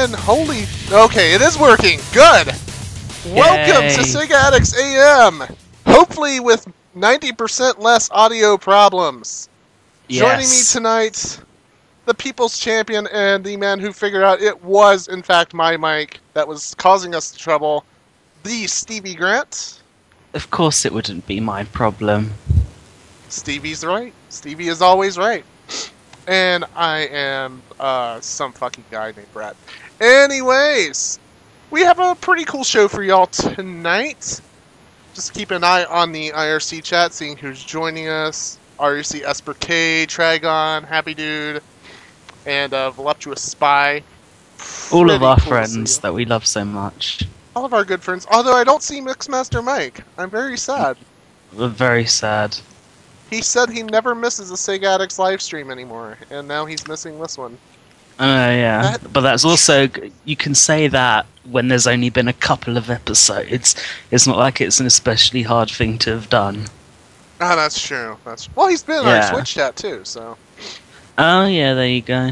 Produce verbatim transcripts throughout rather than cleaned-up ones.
And holy... Okay, it is working. Good. Welcome Yay. to Sega Addicts A M. Hopefully with ninety percent less audio problems. Yes. Joining me tonight, the people's champion and the man who figured out it was, in fact, my mic that was causing us trouble, the Stevie Grant. Of course it wouldn't be my problem. Stevie's right. Stevie is always right. And I am uh, some fucking guy named Brad. Anyways, we have a pretty cool show for y'all tonight. Just keep an eye on the I R C chat, seeing who's joining us. R C Esper K, Tragon, Happy Dude, and uh, Voluptuous Spy. All Pretty of our cool to friends see you. that we love so much. All of our good friends. Although I don't see Mixmaster Mike. I'm very sad. We're very sad. He said he never misses a Sega Addicts live stream anymore, and now he's missing this one. Oh, yeah. That- But that's also... You can say that when there's only been a couple of episodes. It's not like it's an especially hard thing to have done. Ah, that's true. That's well, he's been in Yeah. our Twitch chat too, so. Oh, yeah, there you go.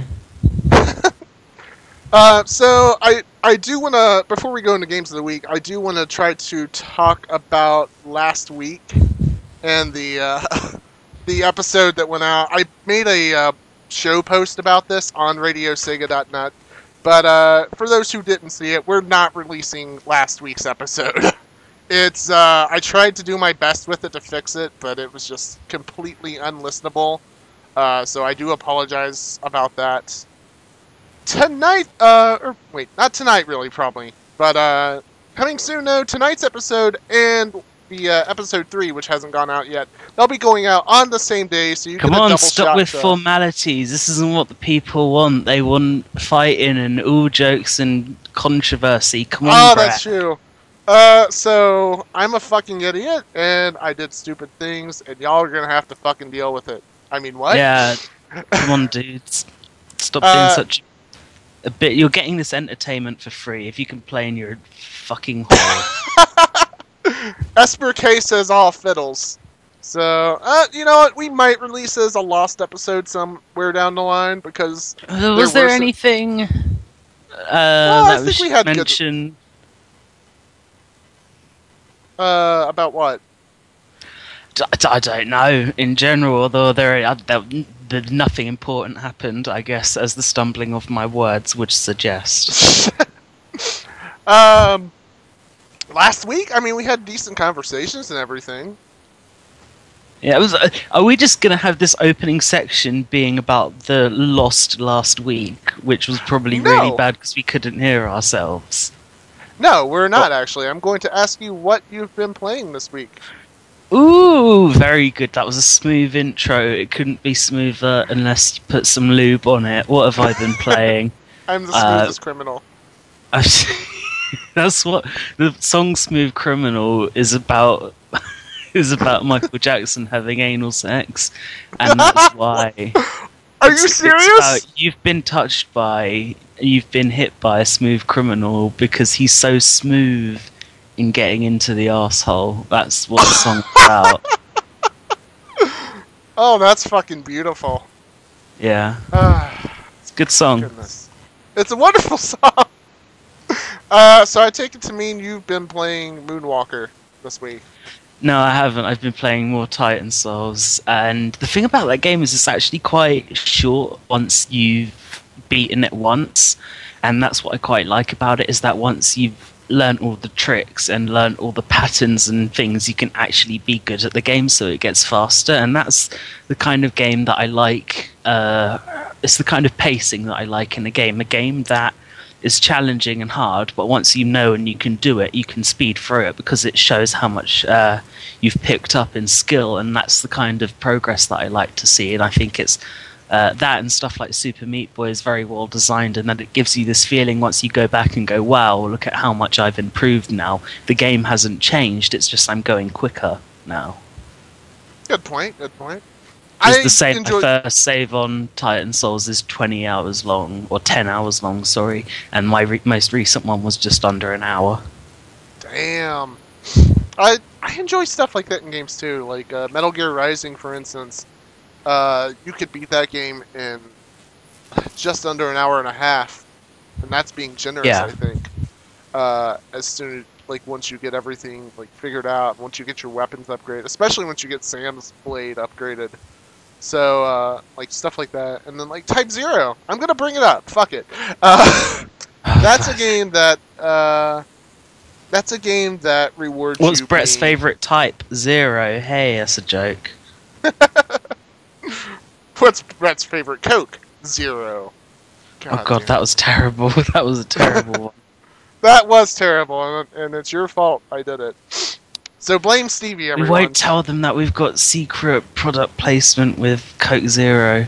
Uh, so I I do want to, before we go into games of the week, I do want to try to talk about last week and the uh, the episode that went out. I made a uh, show post about this on radio sega dot net, but uh, for those who didn't see it, we're not releasing last week's episode. It's uh, I tried to do my best with it to fix it, but it was just completely unlistenable. Uh, so I do apologize about that. Tonight, uh, or wait, not tonight really, probably, but uh, coming soon, though, tonight's episode and the uh, episode three, which hasn't gone out yet, they'll be going out on the same day, so you Come get a on, double stop shot with to- formalities. This isn't what the people want. They want fighting and all jokes and controversy. Come on, Oh, Brett. that's true. Uh, so, I'm a fucking idiot, and I did stupid things, and y'all are gonna have to fucking deal with it. I mean, what? Yeah, come on, dudes. Stop Uh, being such a bit. You're getting this entertainment for free. If you complain, you're a fucking whore. Esper K says all fiddles. So, uh, you know what? We might release as a lost episode somewhere down the line, because Uh, was there there were some- anything uh, I that think was we had good- mentioned? Uh, about what? D- I don't know. In general, although there, uh, there, there nothing important happened, I guess, as the stumbling of my words would suggest. um, last week, I mean, we had decent conversations and everything. Yeah, it was. Uh, are we just gonna have this opening section being about the lost last week, which was probably No. really bad because we couldn't hear ourselves? No, we're not, actually. I'm going to ask you what you've been playing this week. Ooh, very good. That was a smooth intro. It couldn't be smoother unless you put some lube on it. What have I been playing? I'm the Uh, smoothest criminal. That's what the song "Smooth Criminal" is about. Is about Michael Jackson having anal sex, and that's why. Are It's- you it's serious? about you've been touched by, you've been hit by a smooth criminal because he's so smooth in getting into the arsehole. That's what the song's about. Oh, that's fucking beautiful. Yeah, Ah, it's a good song. goodness. It's a wonderful song. Uh, so I take it to mean you've been playing Moonwalker this week. No, I haven't. I've been playing more Titan Souls, and the thing about that game is it's actually quite short once you've beaten it once, and that's what I quite like about it, is that once you've learnt all the tricks and learnt all the patterns and things, you can actually be good at the game, so it gets faster, and that's the kind of game that I like. Uh, it's the kind of pacing that I like in a game, a game that is challenging and hard, but once you know and you can do it, you can speed through it because it shows how much uh, you've picked up in skill, and that's the kind of progress that I like to see. And I think it's uh, that and stuff like Super Meat Boy is very well designed, and that it gives you this feeling once you go back and go, wow, look at how much I've improved now. The game hasn't changed, it's just I'm going quicker now. Good point, good point. It's I the same. enjoy- My first save on Titan Souls is twenty hours long, or ten hours long, sorry, and my re- most recent one was just under an hour. Damn. I I enjoy stuff like that in games too, like uh, Metal Gear Rising, for instance. Uh, you could beat that game in just under an hour and a half, and that's being generous. Yeah. I think. Uh, as soon as like once you get everything like figured out, once you get your weapons upgraded, especially once you get Sam's blade upgraded. So uh, like stuff like that, and then like Type Zero. I'm gonna bring it up. Fuck it. Uh, that's a game that. Uh, That's a game that rewards What's you. Brett's being... favourite type? Zero. Hey, that's a joke. What's Brett's favorite Coke? Zero. God oh god, damn. that was terrible. That was a terrible one. That was terrible, and, and it's your fault I did it. So blame Stevie, everyone. We won't tell them that we've got secret product placement with Coke Zero.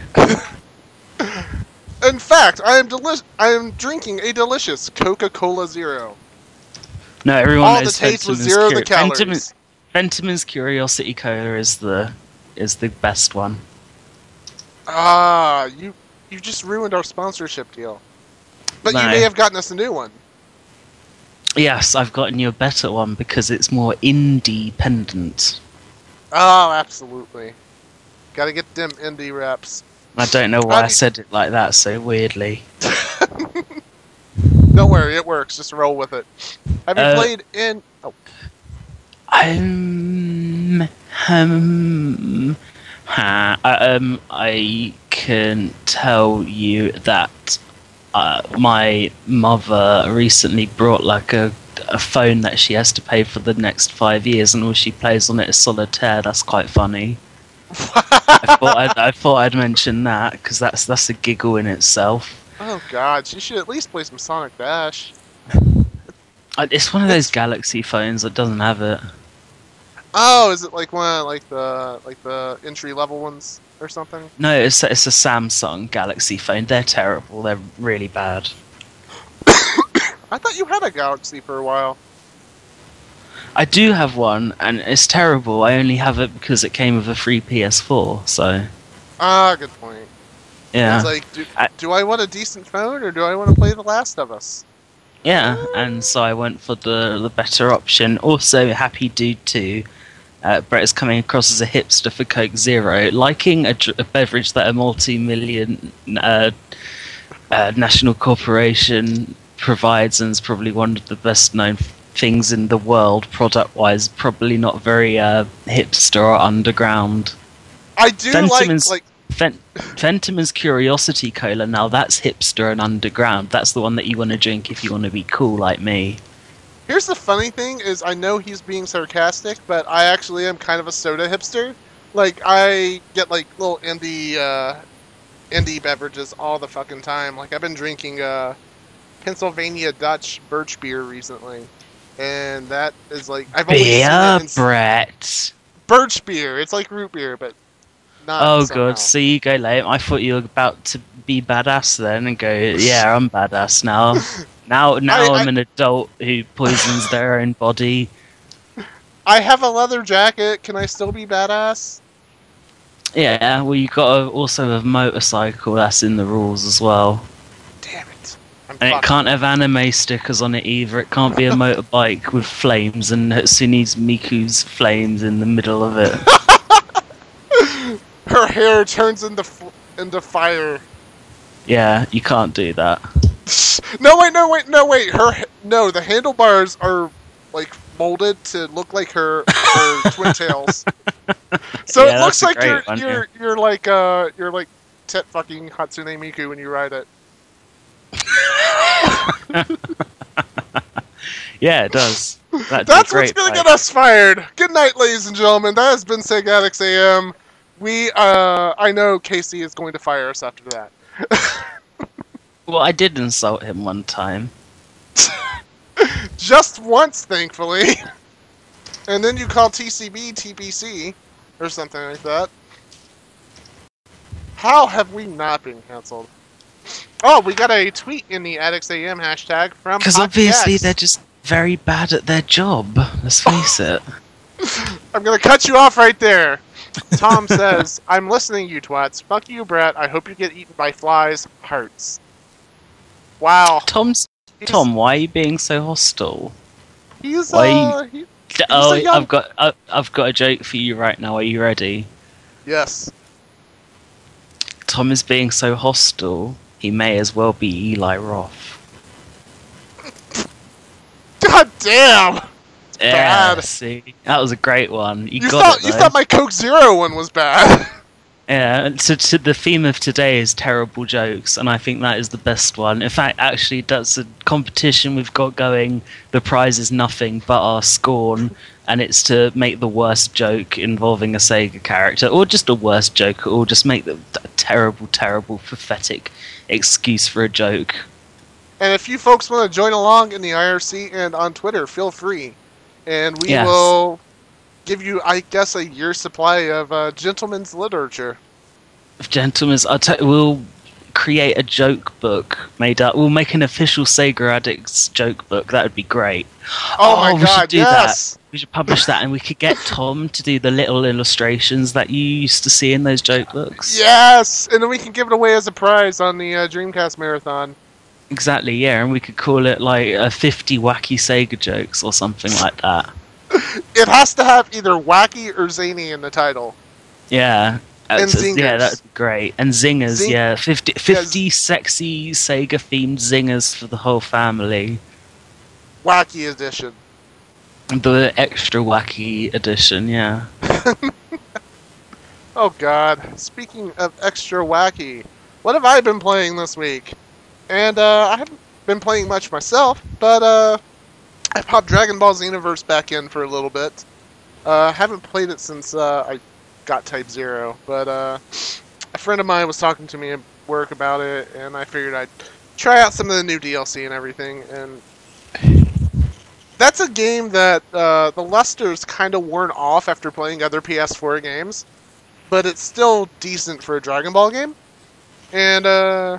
In fact, I am deli- I am drinking a delicious Coca-Cola Zero. No, everyone All knows the taste was Fentiman's zero Cur- the calories. Fentiman's, Fentiman's Curiosity Cola is the is the best one. Ah, you you just ruined our sponsorship deal. But No. you may have gotten us a new one. Yes, I've gotten you a better one because it's more independent. Oh, absolutely. Gotta get them indie reps. I don't know why How I do- said it like that so weirdly. Don't worry, it works. Just roll with it. Have you Uh, played in... Oh, Um, um, ha, um, I can tell you that uh, my mother recently brought like a, a phone that she has to pay for the next five years, and all she plays on it is solitaire. That's quite funny. I thought I'd, I thought I'd mention that because that's that's a giggle in itself. oh God, she should at least play some Sonic Dash. Uh, It's one of those Galaxy phones that doesn't have it. Oh, is it like one of, like the like the entry level ones or something? No, it's it's a Samsung Galaxy phone. They're terrible. They're really bad. I thought you had a Galaxy for a while. I do have one, and it's terrible. I only have it because it came with a free P S four. So Ah, good point. yeah, It's like, do, I- do I want a decent phone or do I want to play The Last of Us? yeah. And so I went for the the better option. Also, Happy Dude two. Uh, Brett is coming across as a hipster for Coke Zero, liking a, dr- a beverage that a multi-million uh, uh, national corporation provides, and is probably one of the best-known things in the world, product-wise. Probably not very uh, hipster or underground. I do Fentiman's, like like Fen- Fentiman's Curiosity Cola. Now that's hipster and underground. That's the one that you want to drink if you want to be cool like me. Here's the funny thing is I know he's being sarcastic, but I actually am kind of a soda hipster. Like I get like little indie uh indie beverages all the fucking time. Like I've been drinking uh Pennsylvania Dutch birch beer recently. And that is like I've only seen Beer, it in Brett. birch beer. It's like root beer, but not Oh somehow. god, so you go late. I thought you were about to be badass then and go, yeah, I'm badass now. Now now I- I'm I- an adult who poisons their own body. I have a leather jacket. Can I still be badass? Yeah, well you gotta also have a motorcycle, that's in the rules as well. Damn it. I'm And it fucked. can't have anime stickers on it either. It can't be a motorbike with flames and Hatsune's Miku's flames in the middle of it. Her hair turns into f- into fire. Yeah, you can't do that. No wait, no wait, no wait. Her no, the handlebars are like molded to look like her, her twin tails. So Yeah, it looks that's a like great you're one, you're you're like uh you're like tet fucking Hatsune Miku when you ride it. Yeah, it does. That'd be That's great, what's gonna bike. get us fired. Good night, ladies and gentlemen. That has been Sega Addicts A M. We uh I know Casey is going to fire us after that. Well, I did insult him one time. Just once, thankfully. And then you call T C B T P C or something like that. How have we not been canceled? Oh, we got a tweet in the Addicts A M hashtag from Because Hockey obviously X. they're just very bad at their job. Let's face it. I'm gonna cut you off right there. Tom says, I'm listening, you twats. Fuck you, Brett. I hope you get eaten by flies. Hearts. Wow. Tom's He's- Tom, why are you being so hostile? He's, why uh... He, Oh, a young- I've got I, I've got a joke for you right now. Are you ready? yes. Tom is being so hostile. He may as well be Eli Roth. God damn! Yeah, Bad. see, that was a great one. You, You got thought it, you though. thought my Coke Zero one was bad. Yeah, so, so the theme of today is terrible jokes, and I think that is the best one. In fact, actually, that's a competition we've got going. The prize is nothing but our scorn, and it's to make the worst joke involving a Sega character, or just a worst joke, or just make the a terrible, terrible, pathetic excuse for a joke. And if you folks want to join along in the I R C and on Twitter, feel free. And we Yes. will give you, I guess, a year's supply of uh, gentleman's literature. Gentlemen, I'll tell you, we'll create a joke book made up. We'll make an official Sega Addicts joke book. That would be great. Oh, my we god, should do yes! that. We should publish that, and we could get Tom to do the little illustrations that you used to see in those joke books. Yes! And then we can give it away as a prize on the uh, Dreamcast Marathon. Exactly, yeah, and we could call it like uh, fifty wacky Sega jokes or something like that. It has to have either wacky or zany in the title. Yeah. And That's- zingers. Yeah, that'd be great. And zingers, Zing- yeah. fifty, fifty sexy Sega-themed zingers for the whole family. Wacky edition. The extra wacky edition, yeah. Oh god. Speaking of extra wacky, what have I been playing this week? And uh, I haven't been playing much myself, but uh, I popped Dragon Ball Xenoverse back in for a little bit. Uh, haven't played it since uh, I got Type Zero, but uh, a friend of mine was talking to me at work about it, and I figured I'd try out some of the new D L C and everything. And that's a game that uh, the luster's kind of worn off after playing other P S four games, but it's still decent for a Dragon Ball game. And uh,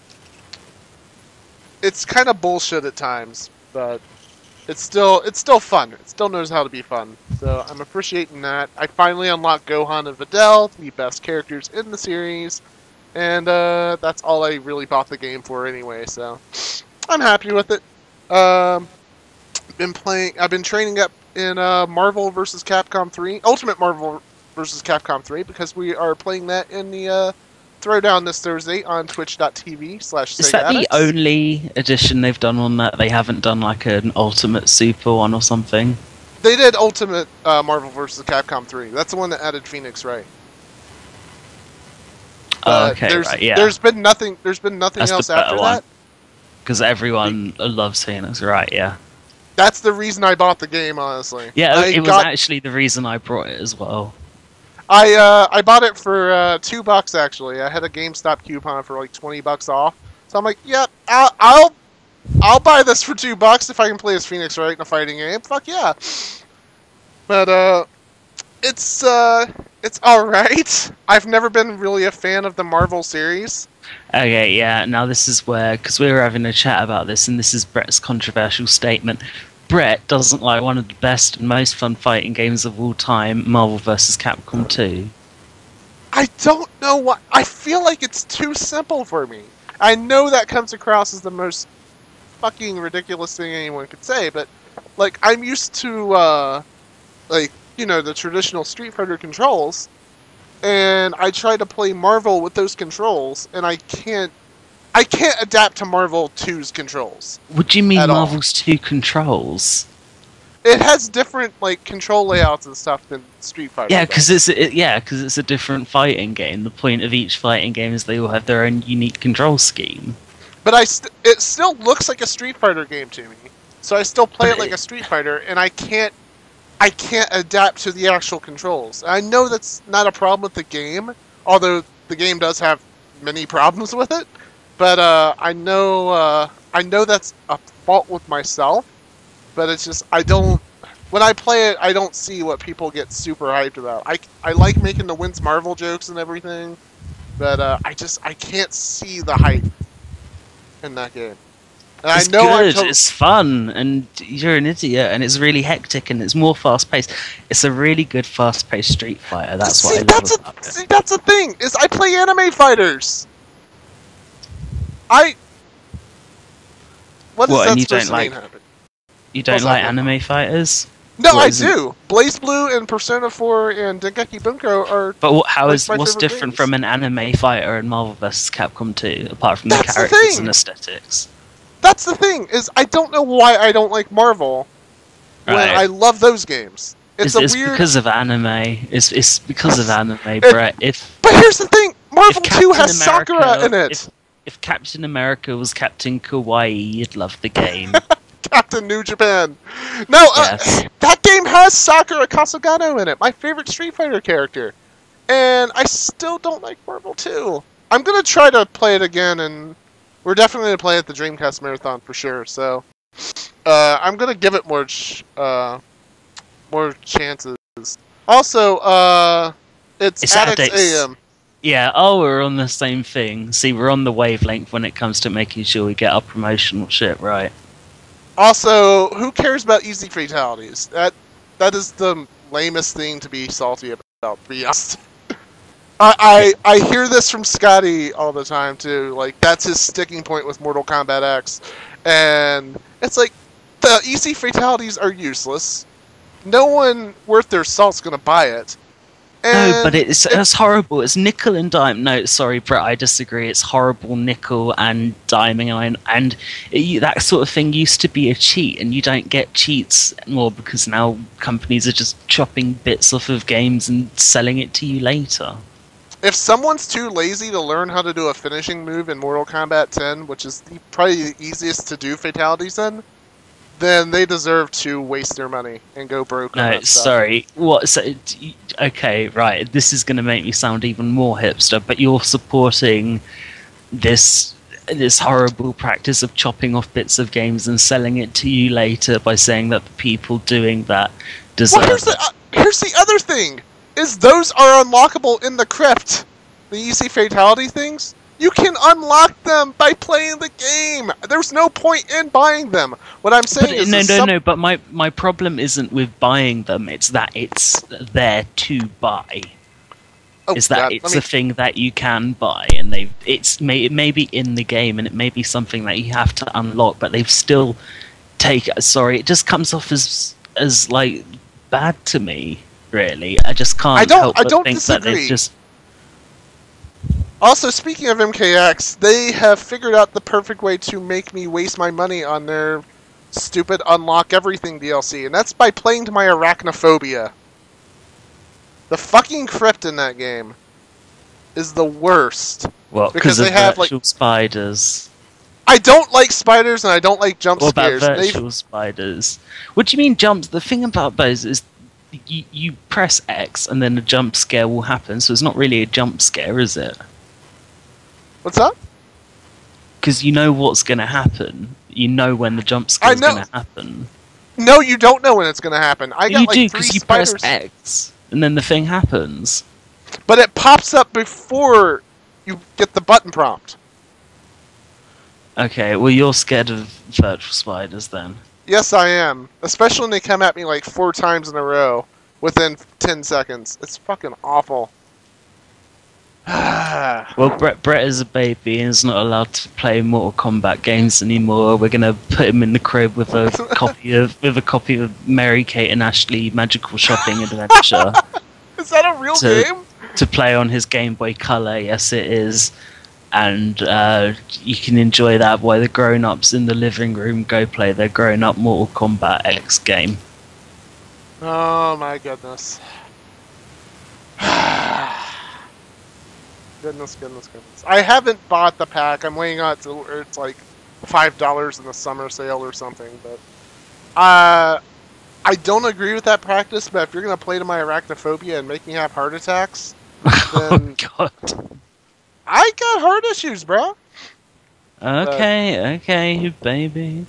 it's kind of bullshit at times, but it's still it's still fun. It still knows how to be fun. So I'm appreciating that. I finally unlocked Gohan and Videl, the best characters in the series, and uh, that's all I really bought the game for anyway. So I'm happy with it. Um, been playing. I've been training up in uh, Marvel versus. Capcom three, Ultimate Marvel versus. Capcom three, because we are playing that in the uh, Throwdown this Thursday on twitch.tv slash Is that the only edition they've done on that? They haven't done like an Ultimate Super one or something? They did Ultimate uh, Marvel versus. Capcom three. That's the one that added Phoenix Wright. Oh, Uh, okay, there's, right, yeah. There's been nothing. There's been nothing That's the else better after one. that. Because everyone loves Phoenix, right, yeah. That's the reason I bought the game, honestly. Yeah, I it was got, actually the reason I brought it as well. I uh, I bought it for uh, two bucks actually. I had a GameStop coupon for like twenty bucks off. So I'm like, yep, I'll I'll, I'll buy this for two bucks if I can play as Phoenix Wright in a fighting game. Fuck yeah. But uh, it's uh, it's all right. I've never been really a fan of the Marvel series. Okay, yeah, now this is where, because we were having a chat about this, and this is Brett's controversial statement. Brett doesn't like one of the best and most fun fighting games of all time, Marvel versus. Capcom two. I don't know what. I feel like it's too simple for me. I know that comes across as the most fucking ridiculous thing anyone could say, but like I'm used to, uh, like you know, the traditional Street Fighter controls, and I try to play Marvel with those controls, and I can't. I can't adapt to Marvel two's controls. What do you mean At all. Marvel's two controls? It has different like control layouts and stuff than Street Fighter. Yeah, does. because it's it, yeah, because it's a different fighting game. The point of each fighting game is they all have their own unique control scheme. But I st- it still looks like a Street Fighter game to me. So I still play it like a Street Fighter, and I can't I can't adapt to the actual controls. I know that's not a problem with the game, although the game does have many problems with it. But uh, I know uh, I know that's a fault with myself. But it's just I don't. When I play it, I don't see what people get super hyped about. I, I like making the Vince Marvel jokes and everything, but uh, I just I can't see the hype in that game. And It's I know I'm good. to- It's fun, and you're an idiot, and it's really hectic, and it's more fast paced. It's a really good fast paced Street Fighter. That's see, what I love that's about a, it. see, that's the thing is I play anime fighters. I. What is What, that and you supposed don't to mean, like- happen? You don't What's like that? anime fighters? No, What I is it? do. Blaze Blue and Persona four and Dengeki Bunko are. But what, how Like is my what's favorite different games. from an anime fighter in Marvel versus. Capcom two, apart from the That's the characters thing! and aesthetics? that's the thing, is I don't know why I don't like Marvel when Right. I love those games. It's, It's, a it's weird... because of anime. It's it's because of anime, Brett. If But here's the thing, Marvel if two has Captain Sakura America- in it! If, if Captain America was Captain Kawaii, you'd love the game. Captain New Japan. No, uh, Yes. that game has Sakura Kasugano in it, my favorite Street Fighter character. And I still don't like Marvel two. I'm going to try to play it again, and we're definitely going to play it at the Dreamcast Marathon for sure. So uh, I'm going to give it more ch- uh, more chances. Also, uh, it's, It's Addicts Addicts. A M. Yeah, oh, we're on the same thing. See, we're on the wavelength when it comes to making sure we get our promotional shit right. Also, who cares about easy fatalities? That That is the lamest thing to be salty about, to be honest. I, I I hear this from Scotty all the time too. Like, that's his sticking point with Mortal Kombat X, and it's like the easy fatalities are useless. No one worth their salt's gonna buy it. And No, but it's it's horrible. It's nickel and dime. No, sorry, Brett, I disagree. It's horrible nickel and diming, and and it, that sort of thing used to be a cheat, and you don't get cheats anymore because now companies are just chopping bits off of games and selling it to you later. If someone's too lazy to learn how to do a finishing move in Mortal Kombat ten, which is the, probably the easiest to do fatalities in, then they deserve to waste their money and go broke. on No, that stuff. sorry. What? So, d- okay, right. This is going to make me sound even more hipster, but you're supporting this this horrible practice of chopping off bits of games and selling it to you later by saying that the people doing that deserve Well, here's it. the uh, here's the other thing: is those are unlockable in the crypt. The easy fatality things, you can unlock them by playing the game. There's no point in buying them. What I'm But saying is, no, is no, some- no. But my my problem isn't with buying them. It's that it's there to buy. Oh, Is that God, it's let me- a thing that you can buy, and they it's may it may be in the game, and it may be something that you have to unlock, but they've still take. Sorry, it just comes off as as like bad to me. Really, I just can't I don't- help I but don't think that disagree. they've just. Also, speaking of M K X, they have figured out the perfect way to make me waste my money on their stupid Unlock Everything D L C, and that's by playing to my arachnophobia. The fucking crypt in that game is the worst. Well, because because of they have, like- virtual spiders. I don't like spiders and I don't like jump What about scares. They've- virtual spiders? What do you mean jumps? The thing about those is you, you press X and then a jump scare will happen, so it's not really a jump scare, is it? What's up? Because you know what's going to happen. You know when the jump I scare is know. going to happen. No, you don't know when it's going to happen. I got You like do three because you spiders, press X and then the thing happens. but it pops up before you get the button prompt. Okay, well you're scared of virtual spiders then. Yes, I am. Especially when they come at me like four times in a row within ten seconds. It's fucking awful. Well, Brett, Brett is a baby and is not allowed to play Mortal Kombat games anymore. We're gonna put him in the crib with a copy of with a copy of Mary Kate and Ashley Magical Shopping Adventure Is that a real So- game? to play on his Game Boy Color. Yes, it is, and uh, you can enjoy that while the grown-ups in the living room go play their grown-up Mortal Kombat X game. Oh my goodness. Goodness, goodness, goodness. I haven't bought the pack. I'm waiting on it to where it's like five dollars in the summer sale or something. But uh, I don't agree with that practice. But if you're gonna play to my arachnophobia and make me have heart attacks, Oh Then- God. I got heart issues, bro. Okay, okay, baby.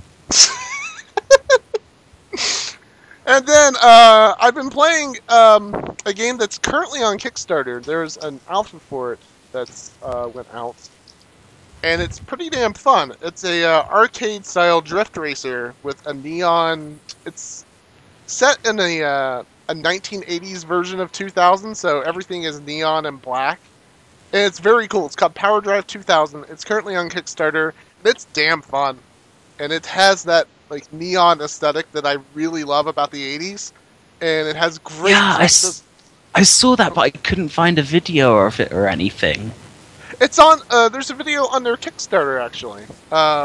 And then uh, I've been playing um, a game that's currently on Kickstarter. There's an alpha for it that's uh, went out, and it's pretty damn fun. It's a uh, arcade-style drift racer with a neon. It's set in a uh, a nineteen eighties version of two thousand, so everything is neon and black, and it's very cool. It's called Power Drive two thousand. It's currently on Kickstarter. It's damn fun, and it has that like neon aesthetic that I really love about the eighties, and it has great. Yeah, I, drifts- s- I saw that, but I couldn't find a video of it or anything. It's on. Uh, there's a video on their Kickstarter actually. Um,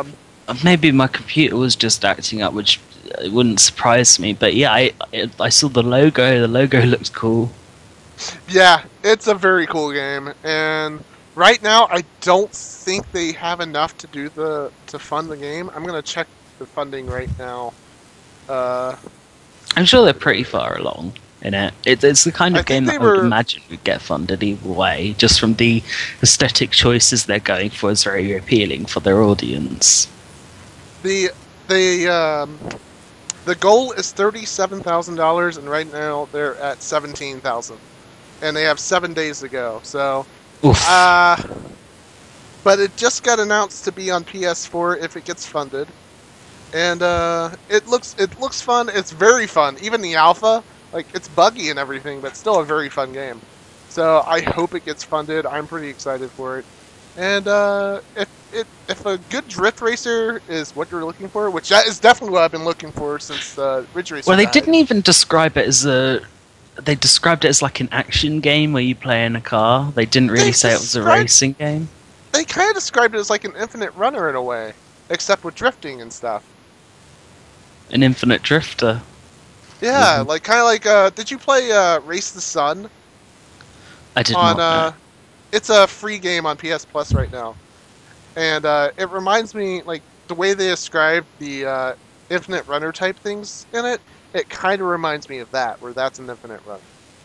maybe my computer was just acting up, which it wouldn't surprise me. But yeah, I I saw the logo. The logo looks cool. Yeah, it's a very cool game, and right now I don't think they have enough to do the to fund the game. I'm gonna check the funding right now. Uh, I'm sure they're pretty far along in it. it it's the kind of I game think that they I would were- imagine would get funded either way, just from the aesthetic choices they're going for is very appealing for their audience. the the um, the goal is thirty-seven thousand dollars, and right now they're at seventeen thousand, and they have seven days to go. So, Oof. uh, but it just got announced to be on P S four if it gets funded, and uh, it looks it looks fun. It's very fun. Even the alpha, like it's buggy and everything, but still a very fun game. So I hope it gets funded. I'm pretty excited for it. And uh, if it if a good drift racer is what you're looking for, which that is definitely what I've been looking for since uh, Ridge Racer. Well, they died. didn't even describe it as a. They described it as like an action game where you play in a car. They didn't really They say it was a described- racing game. They kind of described it as like an infinite runner in a way, except with drifting and stuff. An infinite drifter. Yeah, Mhm. like kind of like. Uh, did you play uh, Race the Sun? I did on not. uh know. it's a free game on P S Plus right now, and uh, it reminds me like the way they describe the uh, infinite runner type things in it. It kind of reminds me of that, where that's an infinite run.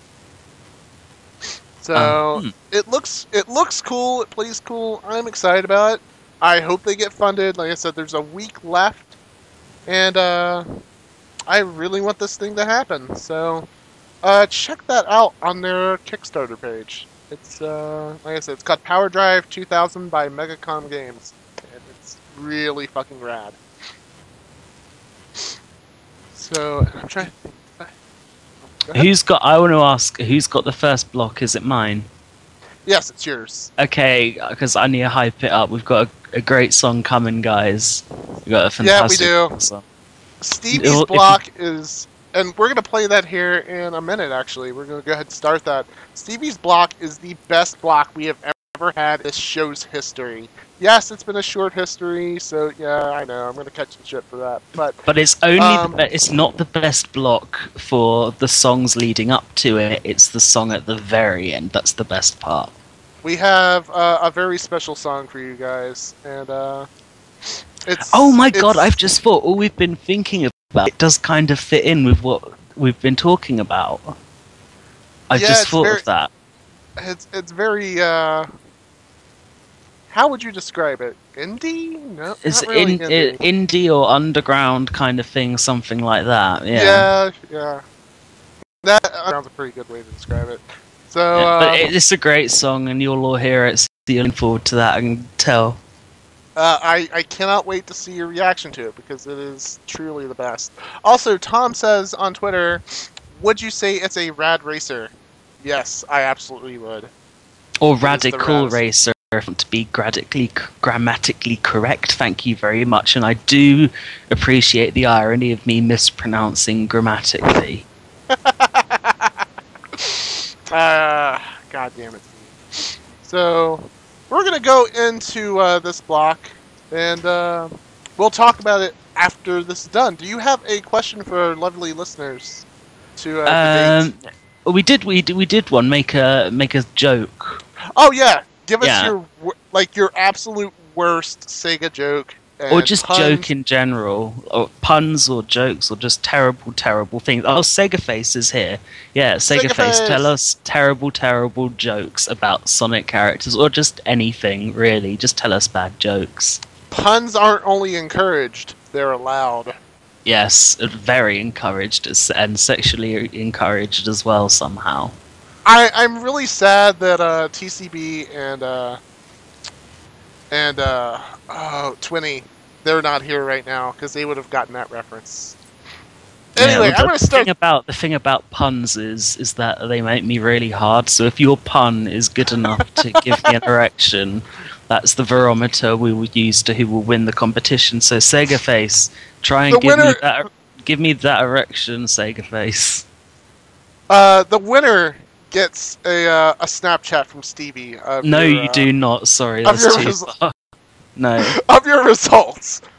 So Uh, hmm. it looks it looks cool. It plays cool. I'm excited about it. I hope they get funded. Like I said, there's a week left, and uh, I really want this thing to happen. So. Uh, check that out on their Kickstarter page. It's, uh, like I said, it's called Power Drive two thousand by Megacom Games. And it's really fucking rad. So, I'm trying to think. Go ahead. Who's got? I want to ask. Who's got the first block? Is it mine? Yes, it's yours. Okay, because I need to hype it up. We've got a, a great song coming, guys. We've got a Yeah, we fantastic do. song. Stevie's It'll- if you- block is... And we're going to play that here in a minute, actually. We're going to go ahead and start that. Stevie's block is the best block we have ever had in this show's history. Yes, it's been a short history, so yeah, I know. I'm going to catch some shit for that. But But it's only Um, the be- it's not the best block for the songs leading up to it. It's the song at the very end. That's the best part. we have uh, a very special song for you guys. And uh, it's... Oh my god! it's- I've just thought all we've been thinking about. It does kind of fit in with what we've been talking about. I Yeah, just it's thought very- of that. It's, it's very... Uh, how would you describe it? Indie? No, It's not really in, indie. i- indie or underground kind of thing, something like that. Yeah. Yeah, yeah. That sounds a pretty good way to describe it. So, Yeah, uh, but it- it's a great song, and you'll all hear it. So you're looking forward to that, I can tell. uh, I, I cannot wait to see your reaction to it because it is truly the best. Also, Tom says on Twitter, would you say it's a rad racer? Yes, I absolutely would. Or is the Radical raddest. Racer, if I want to be grammatically, grammatically correct. Thank you very much, and I do appreciate the irony of me mispronouncing grammatically. Uh, God damn it. So, we're going to go into uh, this block, and uh, we'll talk about it after this is done. Do you have a question for our lovely listeners to uh, Um, debate? we did, we did, we did one. Make a, make a joke. Oh, yeah. Give us Yeah. your, wor- like, your absolute worst Sega joke. Or and just puns. joke in general, or puns or jokes, or just terrible, terrible things. Oh, Sega Face is here. Yeah, Sega, Sega Face, Face. tell us terrible, terrible jokes about Sonic characters, or just anything, really. Just tell us bad jokes. Puns aren't only encouraged, they're allowed. Yes, very encouraged, as- and sexually encouraged as well, somehow. I, I'm really sad that uh, T C B and uh, and uh, oh, Twinny, they're not here right now because they would have gotten that reference. Yeah, Anyway, well, I'm the going to start. Thing about, the thing about puns is, is that they make me really hard, so if your pun is good enough to give me an erection, that's the barometer we will use to who will win the competition. So Sega Face, try and The give me winner- that give me that erection, Sega Face. Uh, the winner gets a uh, a Snapchat from Stevie. Of No, your, you uh, do not. Sorry, of that's your too result- far. No. Of your results.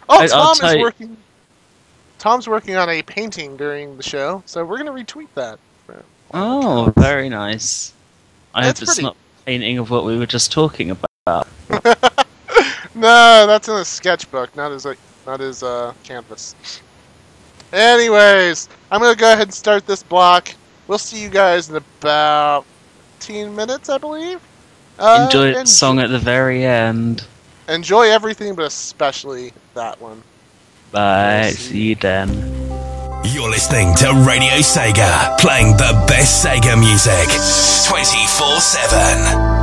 Oh, I- I'll Tom tell is you- working. Tom's working on a painting during the show, so we're gonna retweet that. Oh, very nice. I That's hope it's pretty. not a painting of what we were just talking about. No, that's in a sketchbook, not his like, not his uh, canvas. Anyways, I'm gonna go ahead and start this block. We'll see you guys in about fifteen minutes, I believe. Uh, Enjoy the enjoy- song at the very end. Enjoy everything, but especially that one. Bye. see. See you then. You're listening to Radio Sega, playing the best Sega music twenty-four seven.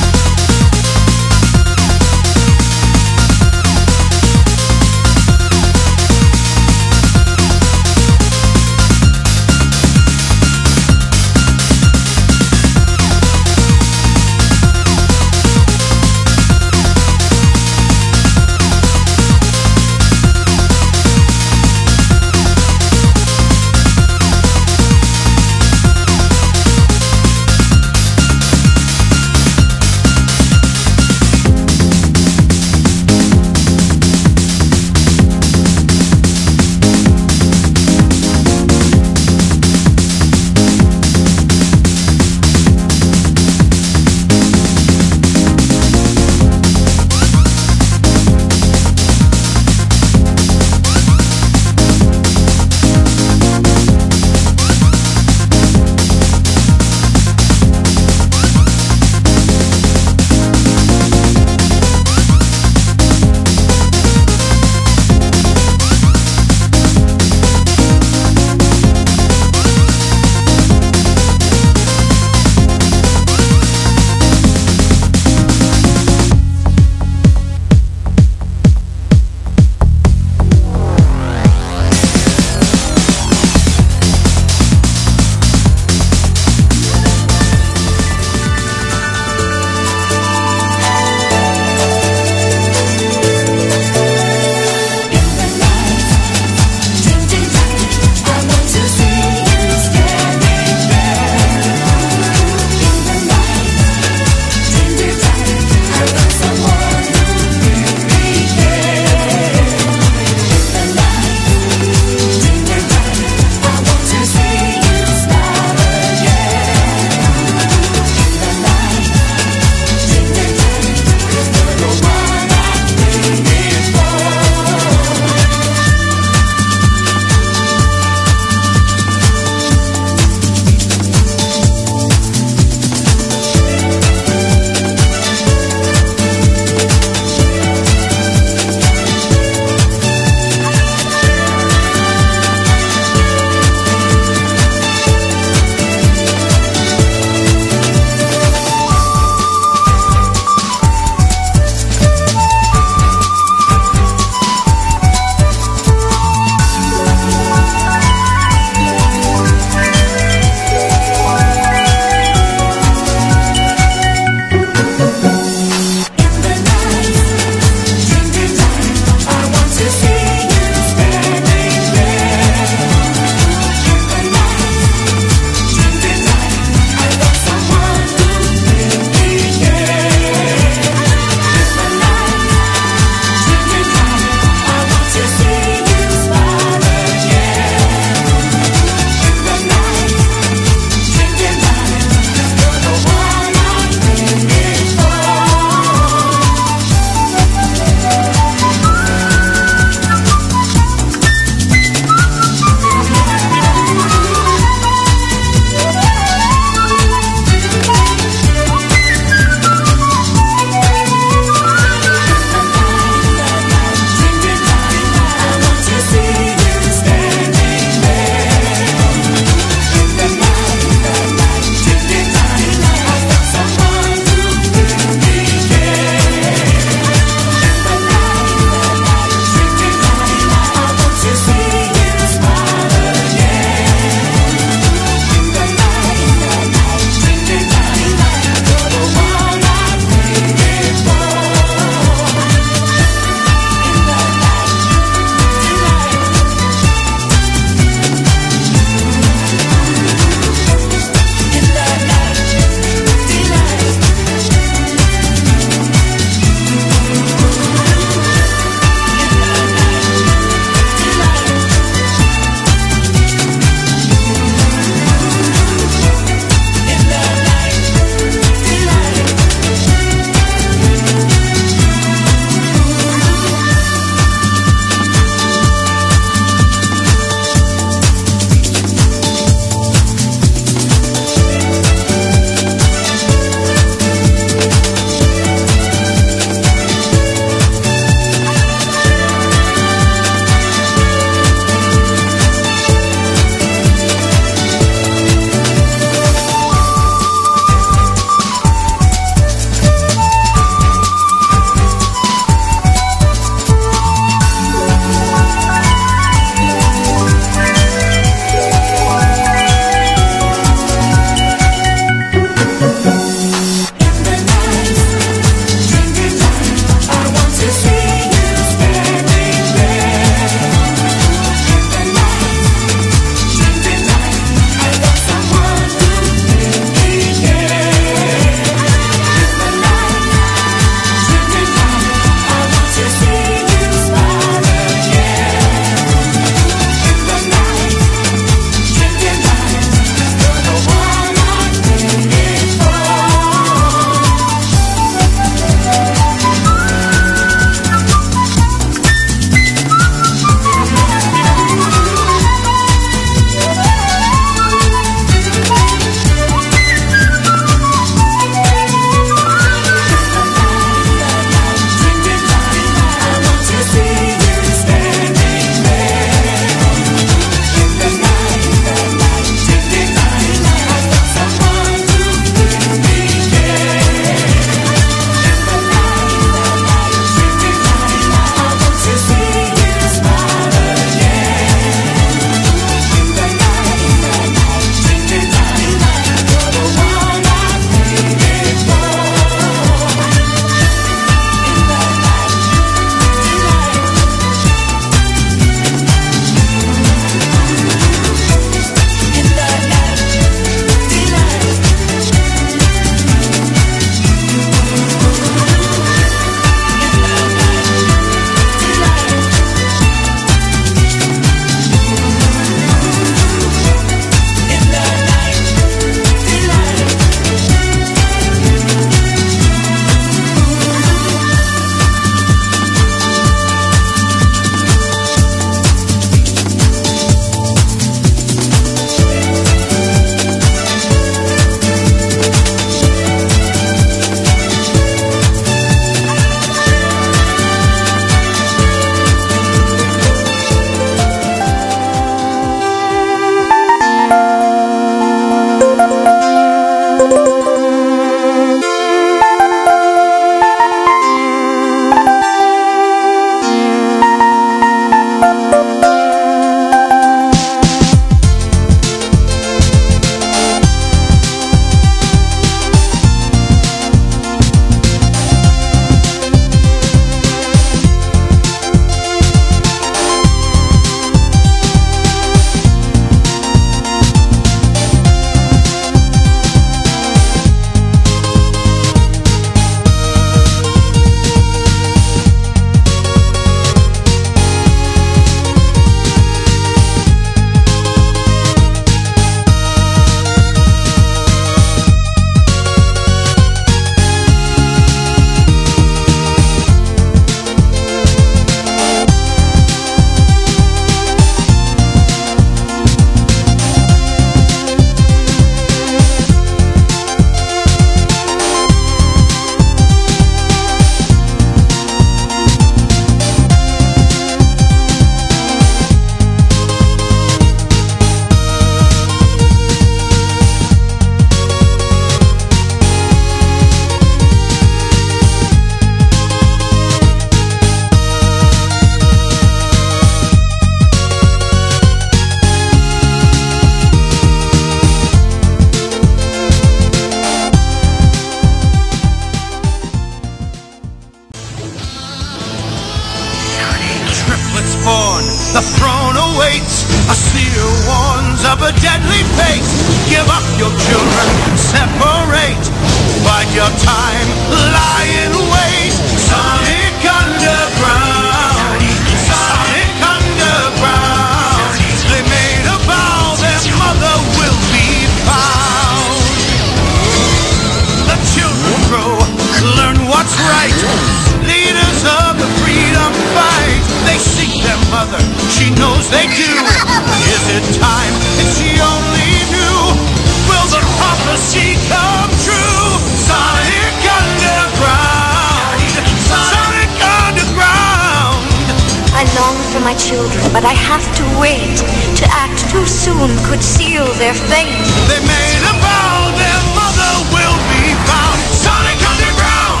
The throne awaits. A seer warns of a deadly fate. Give up your children, separate. Bide your time, lie in wait. Sonic Underground. Sonic Underground. They made a vow their mother will be found. The children grow, learn what's right. Leaders of the freedom fight. They seek their mother, she knows they do. Is it time if she only knew? Will the prophecy come true? Sonic Underground. Sonic Underground. I long for my children, but I have to wait. To act too soon could seal their fate. They made a vow their mother will be found. Sonic Underground.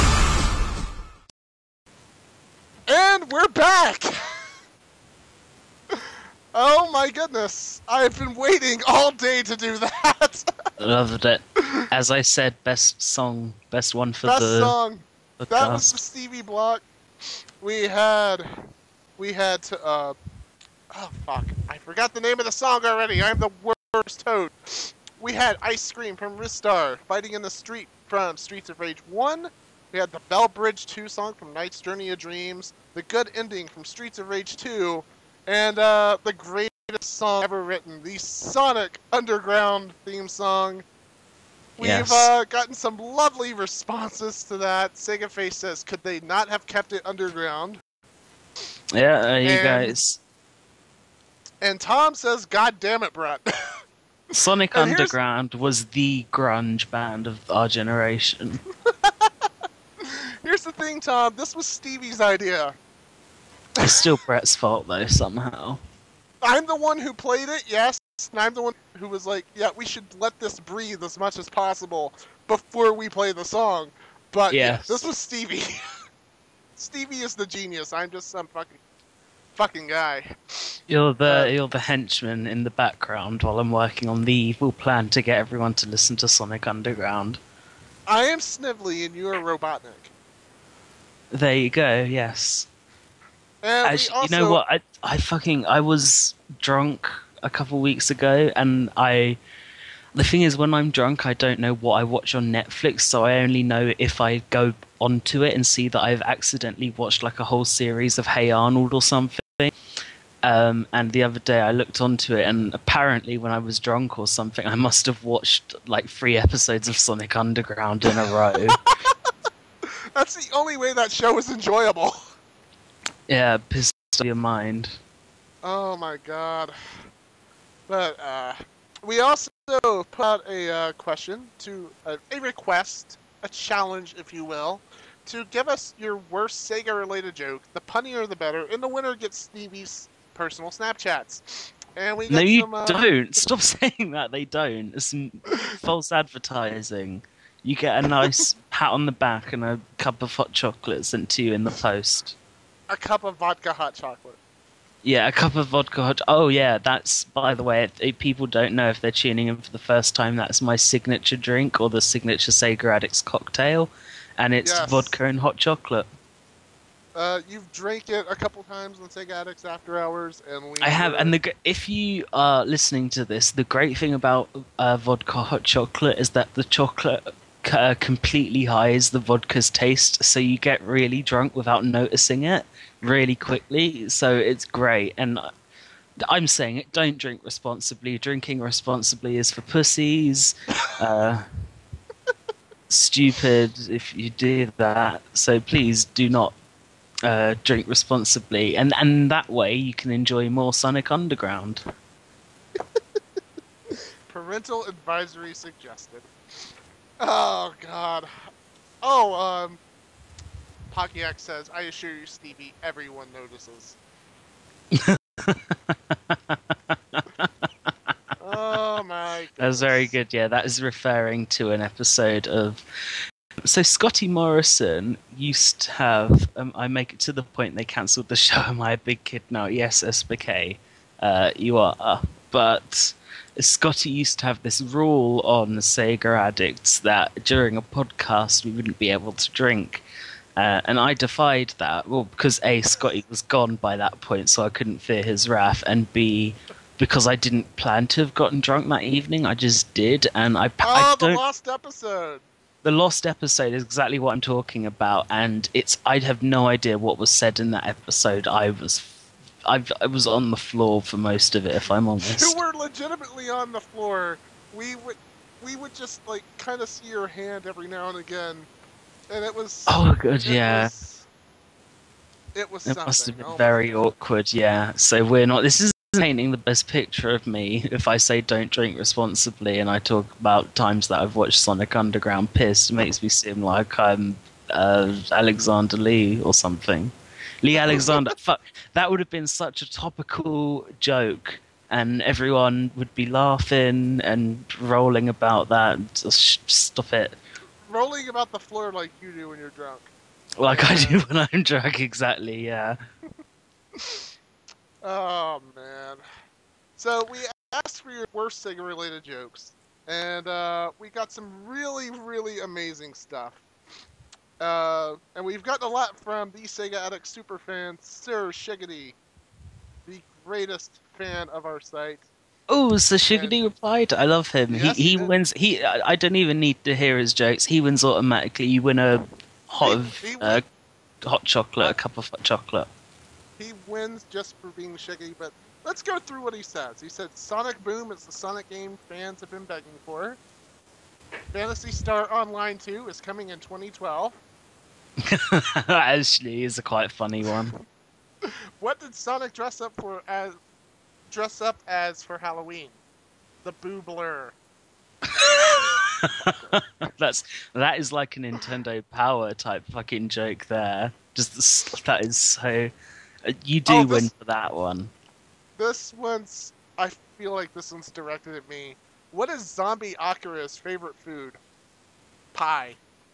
And we're back! Oh my goodness. I've been waiting all day to do that. Loved it. As I said, best song, best one for Best the song. podcast. That was the Stevie Block. We had... We had to, uh... Oh, fuck. I forgot the name of the song already. I'm the worst toad. We had Ice Cream from Ristar, Fighting in the Street from Streets of Rage one. We had the Bell Bridge two song from Knight's Journey of Dreams. The Good Ending from Streets of Rage two. And, uh, the greatest song ever written, the Sonic Underground theme song. We've, Yes. uh, gotten some lovely responses to that. Sega Face says, could they not have kept it underground? Yeah, uh, you And- guys. And Tom says, God damn it, Brett. Sonic and here's- Underground was the grunge band of our generation. Here's the thing, Tom. This was Stevie's idea. It's still Brett's fault, though, somehow. I'm the one who played it, yes. And I'm the one who was like, yeah, we should let this breathe as much as possible before we play the song. But yeah, Yes. this was Stevie. Stevie is the genius. I'm just some fucking fucking guy. You're the Uh, you're the henchman in the background while I'm working on the evil plan to get everyone to listen to Sonic Underground. I am Snively and you are Robotnik. There you go. Yes. And we Actually, also, you know what? I I fucking I was drunk a couple weeks ago, and I. The thing is, when I'm drunk, I don't know what I watch on Netflix, so I only know if I go onto it and see that I've accidentally watched like a whole series of Hey Arnold or something. Um, and the other day I looked onto it, and apparently when I was drunk or something, I must have watched like three episodes of Sonic Underground in a row. That's the only way that show is enjoyable. Yeah, pissed off your mind. Oh my god. But, uh, we also put out a uh, question to, uh, a request, a challenge, if you will, to give us your worst Sega-related joke, the punnier the better, and the winner gets Stevie's personal Snapchats. And we No, got you some, uh, don't. Stop saying that. They don't. It's n- false advertising. You get a nice pat on the back and a cup of hot chocolate sent to you in the post. a cup of vodka hot chocolate. Yeah, a cup of vodka hot. Oh, yeah, that's, by the way, if people don't know if they're tuning in for the first time, that's my signature drink, or the signature Sega Addicts cocktail, and it's Yes. vodka and hot chocolate. Uh, you've drank it a couple times on Sega Addicts After Hours, and we... I have, and the gr- if you are listening to this, the great thing about uh, vodka hot chocolate is that the chocolate uh, completely hides the vodka's taste, so you get really drunk without noticing it really quickly. So it's great, and I- I'm saying it. Don't drink responsibly. Drinking responsibly is for pussies. Uh, stupid if you do that. So please do not uh, drink responsibly, and and that way you can enjoy more Sonic Underground. Parental advisory suggested. Oh, God. Oh, um... Pockiac says, I assure you, Stevie, everyone notices. Oh, my goodness. That's very good. Yeah, that is referring to an episode of. So Scotty Morrison used to have. Um, I make it to the point they cancelled the show. Am I a big kid now? Yes, S B K. Uh, you are. But Scotty used to have this rule on Sega Addicts that during a podcast we wouldn't be able to drink. Uh, and I defied that. Well, because A, Scotty was gone by that point, so I couldn't fear his wrath, and B, because I didn't plan to have gotten drunk that evening, I just did, and I, Oh, I the don't... lost episode! The lost episode is exactly what I'm talking about, and it's I have no idea what was said in that episode. I was I, I was on the floor for most of it, if I'm honest. You were legitimately on the floor. We would we would just like kind of see your hand every now and again, and it was Oh, good, it yeah. Was, it was It something. must have been Oh my very God. awkward, yeah. So we're not. This is painting the best picture of me if I say don't drink responsibly, and I talk about times that I've watched Sonic Underground pissed. It makes me seem like I'm uh, Alexander Lee or something. Lee Alexander. Fuck, that would have been such a topical joke, and everyone would be laughing and rolling about that. Just stop it. Rolling about the floor like you do when you're drunk. Like I do when I'm drunk, exactly, yeah. Oh man. So we asked for your worst Sega related jokes, and uh, we got some really, really amazing stuff. Uh, and we've gotten a lot from the Sega Addict superfan, Sir Shiggity, the greatest fan of our site. Oh, so Shiggity replied. I love him. Yes, he he he did. wins. He I I don't even need to hear his jokes. He wins automatically. You win a hot of He- he uh, win- hot chocolate, a cup of hot chocolate. He wins just for being Shiggity, but let's go through what he says. He said Sonic Boom is the Sonic game fans have been begging for. Phantasy Star Online two is coming in twenty twelve. Actually, is a quite funny one. What did Sonic dress up for as dress up as for Halloween? The Boo Blur. That's that is like a Nintendo Power type fucking joke there. Just the- that is so. uh, You do Oh, this- win for that one. This one's I feel like this one's directed at me. What is Zombie Akira's favorite food? Pie.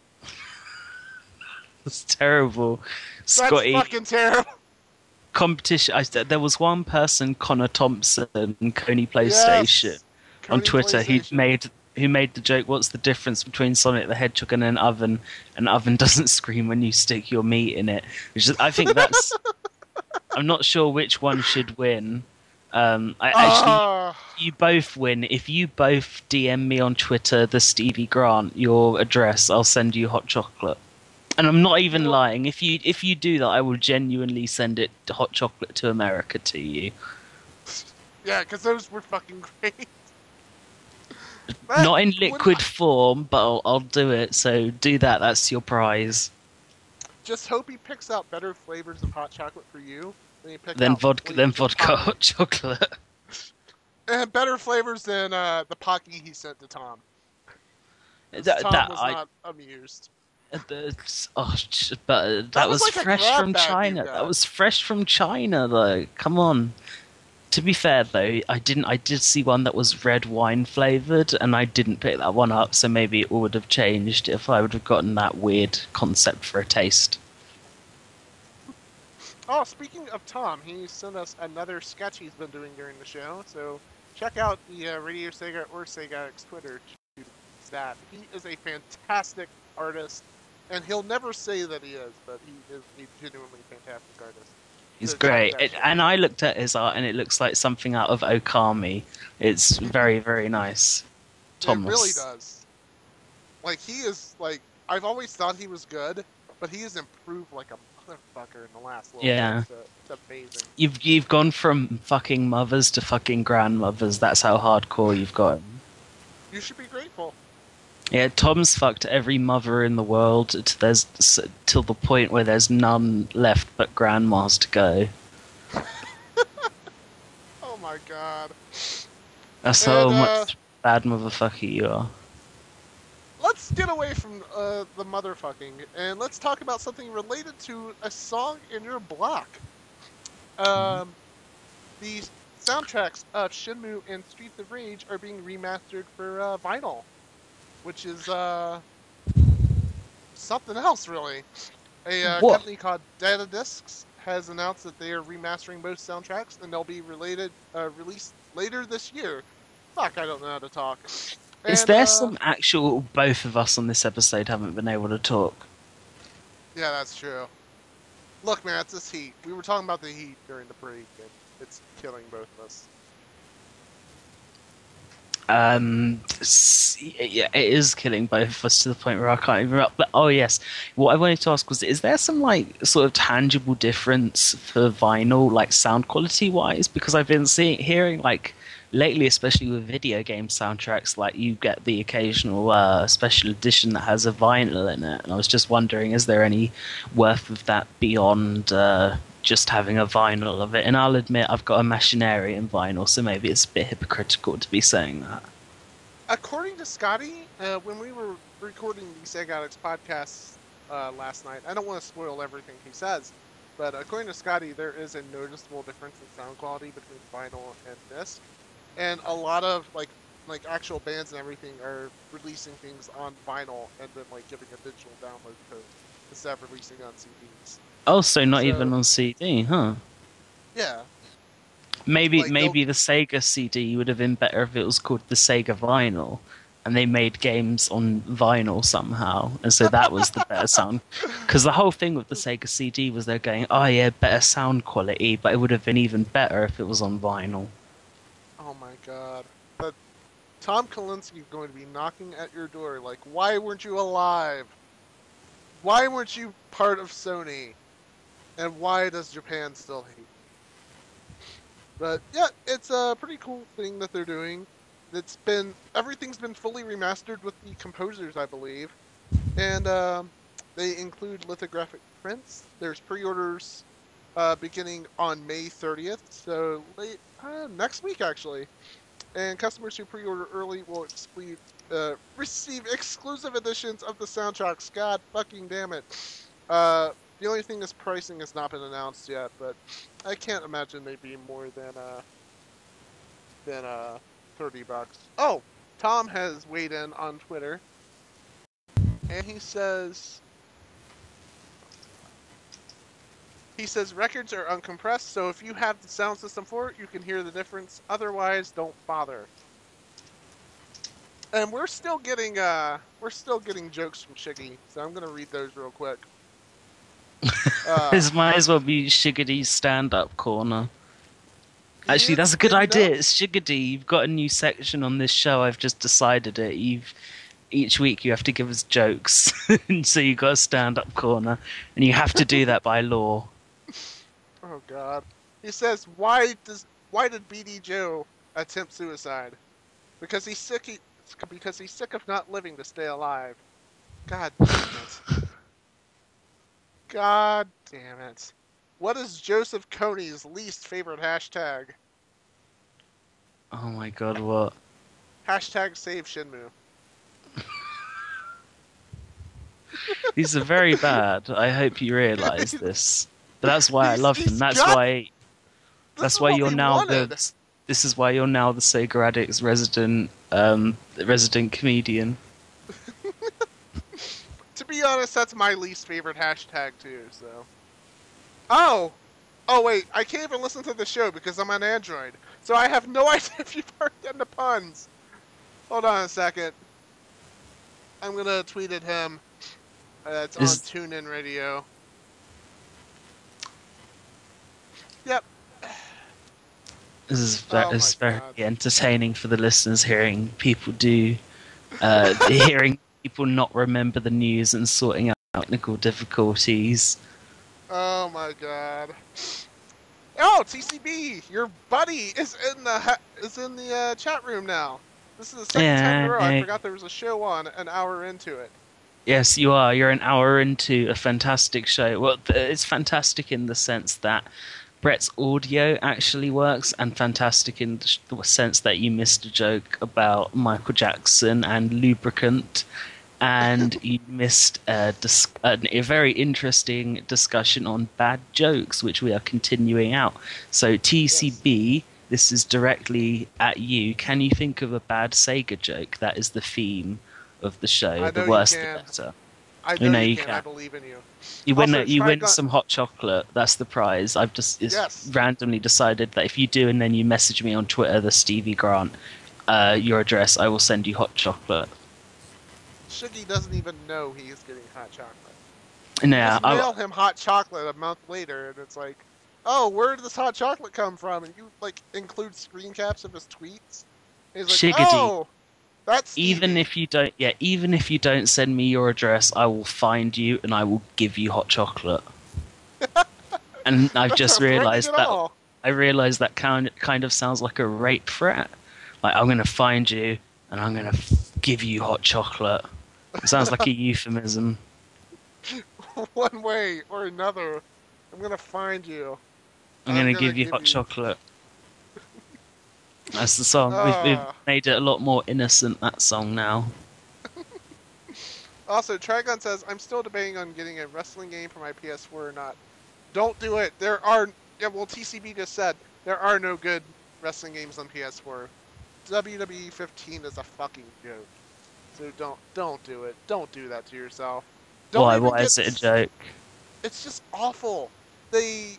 It's terrible. That's Scotty fucking terrible. competition. I, there was one person, Connor Thompson, Coney PlayStation. Yes. on Coney Twitter who PlayStation. made who made the joke, what's the difference between Sonic the Hedgehog and an oven? An oven doesn't scream when you stick your meat in it. Which is, I think that's... I'm not sure which one should win. Um, I actually... Ah. You both win. If you both D M me on Twitter, the Stevie Grant, your address, I'll send you hot chocolate. And I'm not even lying. If you if you do that, I will genuinely send it hot chocolate to America to you. Yeah, because those were fucking great. That Not in would- liquid form, but I'll, I'll do it. So do that. That's your prize. Just hope he picks out better flavors of hot chocolate for you than he picks Then out vodka. Then flavors of vodka Pocky. hot chocolate. And better flavors than uh, the Pocky he sent to Tom. 'Cause That, Tom that was I. not amused. That's- oh, sh- but uh, that, That was was, like a fresh grab from bag you China. got. That was fresh from China, though. Come on. To be fair, though, I didn't. I did see one that was red wine flavored, and I didn't pick that one up. So maybe it would have changed if I would have gotten that weird concept for a taste. Oh, speaking of Tom, he sent us another sketch he's been doing during the show. So check out the uh, Radio Sega or SegaX Twitter to see that. He is a fantastic artist, and he'll never say that he is, but he is a genuinely fantastic artist. He's So check great. that It, shit and out. I looked at his art, and it looks like something out of Okami. It's very, very nice. Thomas. It really does. Like, he is, like, I've always thought he was good, but he has improved like a motherfucker in the last little Yeah. bit. It's, uh, it's amazing. You've you've gone from fucking mothers to fucking grandmothers. That's how hardcore you've got. You should be grateful. Yeah, Tom's fucked every mother in the world to there's s- till the point where there's none left but grandmas to go. Oh my god. That's how And, uh, much bad motherfucker you are. Let's get away from uh, the motherfucking and let's talk about something related to a song in your block. Um, the soundtracks of Shenmue and Streets of Rage are being remastered for uh, vinyl, which is uh, something else, really. A uh, What? company called Data Discs has announced that they are remastering both soundtracks, and they'll be related uh, released later this year. Fuck, I don't know how to talk. Is And, there uh, some actual... Both of us on this episode haven't been able to talk. Yeah, that's true. Look, man, it's this heat. We were talking about the heat during the break, and it's killing both of us. Um, s- yeah, it is killing both of us to the point where I can't even. But oh yes, what I wanted to ask was: is there some like sort of tangible difference for vinyl, like sound quality wise? Because I've been seeing, hearing like lately, especially with video game soundtracks, like you get the occasional uh, special edition that has a vinyl in it, and I was just wondering, is there any worth of that beyond? Uh, just having a vinyl of it, and I'll admit I've got a Machinarian vinyl, so maybe it's a bit hypocritical to be saying that. According to Scotty, uh, when we were recording the Sega Addicts podcast uh, last night, I don't want to spoil everything he says, but according to Scotty, there is a noticeable difference in sound quality between vinyl and disc, and a lot of like like actual bands and everything are releasing things on vinyl and then like giving a digital download code instead of releasing on C Ds. Oh, so not So- even on C D, huh? Yeah, Maybe Like, maybe they'll- the Sega C D would have been better if it was called the Sega Vinyl, and they made games on vinyl somehow, and so that was the better sound. Because the whole thing with the Sega C D was they're going, oh yeah, better sound quality, but it would have been even better if it was on vinyl. oh my god. But Tom Kalinske is going to be knocking at your door like, why weren't you alive? Why weren't you part of Sony? And why does Japan still hate? But yeah, it's a pretty cool thing that they're doing. It's been everything's been fully remastered with the composers, I believe, and um, they include lithographic prints. There's pre-orders uh, beginning on May thirtieth, so late uh, next week actually. And customers who pre-order early will exclude, uh, receive exclusive editions of the soundtracks. God fucking damn it! Uh, the only thing is pricing has not been announced yet, but I can't imagine they'd be more than uh than uh thirty bucks. Oh, Tom has weighed in on Twitter, and he says he says records are uncompressed, so if you have the sound system for it, you can hear the difference. Otherwise, don't bother. And we're still getting uh we're still getting jokes from Shiggy, so I'm gonna read those real quick. Uh, This might as well be Shiggity's stand-up corner. Actually, you that's a good know- idea. It's Shiggity. You've got a new section on this show. I've just decided it. You've each week you have to give us jokes, and so you've got a stand-up corner, and you have to do that by law. Oh God. He says, "Why does why did B D Joe attempt suicide? Because he's sick. He, because he's sick of not living to stay alive. God damn it. God damn it. What is Joseph Kony's least favorite hashtag? Oh my god, what? Hashtag save Shenmue. These are very bad. I hope you realise this. But that's why I He's- love he's them. That's got- why. This That's is why what you're we now wanted. the. This is why you're now the Sega Addicts resident, um, resident comedian. To be honest, that's my least favorite hashtag too, so. Oh! Oh wait, I can't even listen to the show because I'm on Android. So I have no idea if you've heard the puns. Hold on a second. I'm gonna tweet at him. Uh, it's Is- on TuneIn Radio. Yep. This is, Oh ve- my is very God. entertaining for the listeners hearing people do, uh, hearing people not remember the news and sorting out technical difficulties. Oh my god. Oh, T C B, your buddy is in the ha- is in the uh, chat room now. This is the second time in a row. I Yay. forgot there was a show on an hour into it. Yes, you are. You're an hour into a fantastic show. Well, th- it's fantastic in the sense that Brett's audio actually works, and fantastic in the sh- the sense that you missed a joke about Michael Jackson and lubricant, and you missed a, dis- an, a very interesting discussion on bad jokes, which we are continuing out. So, T C B, this is directly at you. Can you think of a bad Sega joke that is the theme of the show? I know The you worse, can. the better. I You know know you, you can. can. I believe in you. You win. Also, a, you try win got- some hot chocolate. That's the prize. I've just it's Yes. randomly decided that if you do, and then you message me on Twitter, the Stevie Grant, uh, your address, I will send you hot chocolate. Shiggy doesn't even know he is getting hot chocolate. Yeah, Just I, mail him hot chocolate a month later, and it's like, oh, where did this hot chocolate come from? And you like include screen caps of his tweets. And he's like, Shiggity. oh, that's Stevie. Even if you don't, yeah, even if you don't send me your address, I will find you and I will give you hot chocolate. And I've just I'm realised threatening it that all. I realised that kind kind of sounds like a rape threat. Like I'm going to find you and I'm going to f- give you hot chocolate. It sounds like a euphemism. One way or another, I'm gonna find you. I'm, I'm going to gonna give you give hot you- chocolate. That's the song. We've, we've Ah. made it a lot more innocent, that song now. Also, Trigon says, I'm still debating on getting a wrestling game for my P S four or not. Don't do it. There are, yeah, well, T C B just said, there are no good wrestling games on P S four. W W E fifteen is a fucking joke. So don't, don't do it. Don't do that to yourself. Don't Why? even Why get is it a s- joke? It's just awful. They,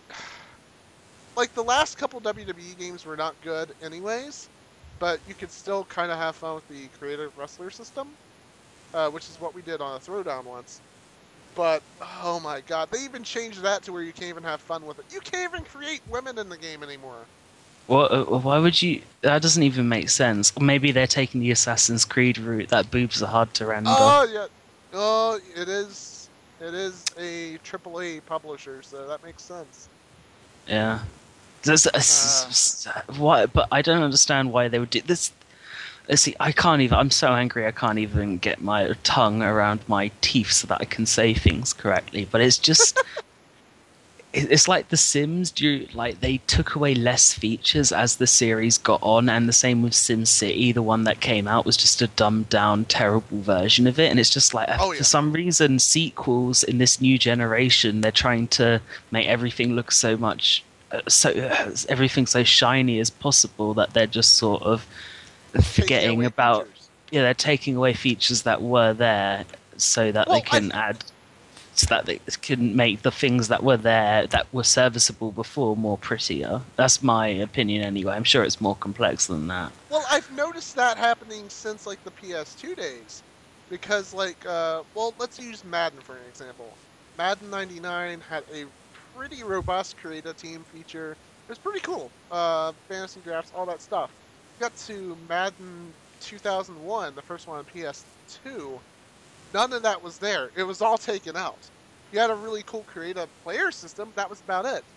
like, the last couple W W E games were not good anyways, but you could still kind of have fun with the creative wrestler system, uh, which is what we did on a Throwdown once. But, oh my god, they even changed that to where you can't even have fun with it. You can't even create women in the game anymore. What? Uh, why would you? That doesn't even make sense. Or maybe they're taking the Assassin's Creed route. That boobs are hard to render. Oh, yeah. Oh, it is, it is a triple A publisher, so that makes sense. Yeah. There's, uh, why? But I don't understand why they would do this. Let's see. I can't even. I'm so angry. I can't even get my tongue around my teeth so that I can say things correctly. But it's just. it- It's like The Sims. Do you, like they took away less features as the series got on, and the same with SimCity. The one that came out was just a dumbed down, terrible version of it, and it's just like Oh, yeah. for some reason, sequels in this new generation, they're trying to make everything look so much, uh, so uh, everything so shiny as possible that they're just sort of Taking forgetting away about. features. Yeah, they're taking away features that were there so that Well, they can I- add. So that they can make the things that were there that were serviceable before more prettier. That's my opinion anyway. I'm sure it's more complex than that. Well, I've noticed that happening since like the P S two days, because like, uh, well, let's use Madden for an example. Madden ninety-nine had a pretty robust create a team feature. It was pretty cool. Uh, fantasy drafts, all that stuff. Got to Madden two thousand one, the first one on P S two. None of that was there. It was all taken out. You had a really cool create a player system. That was about it.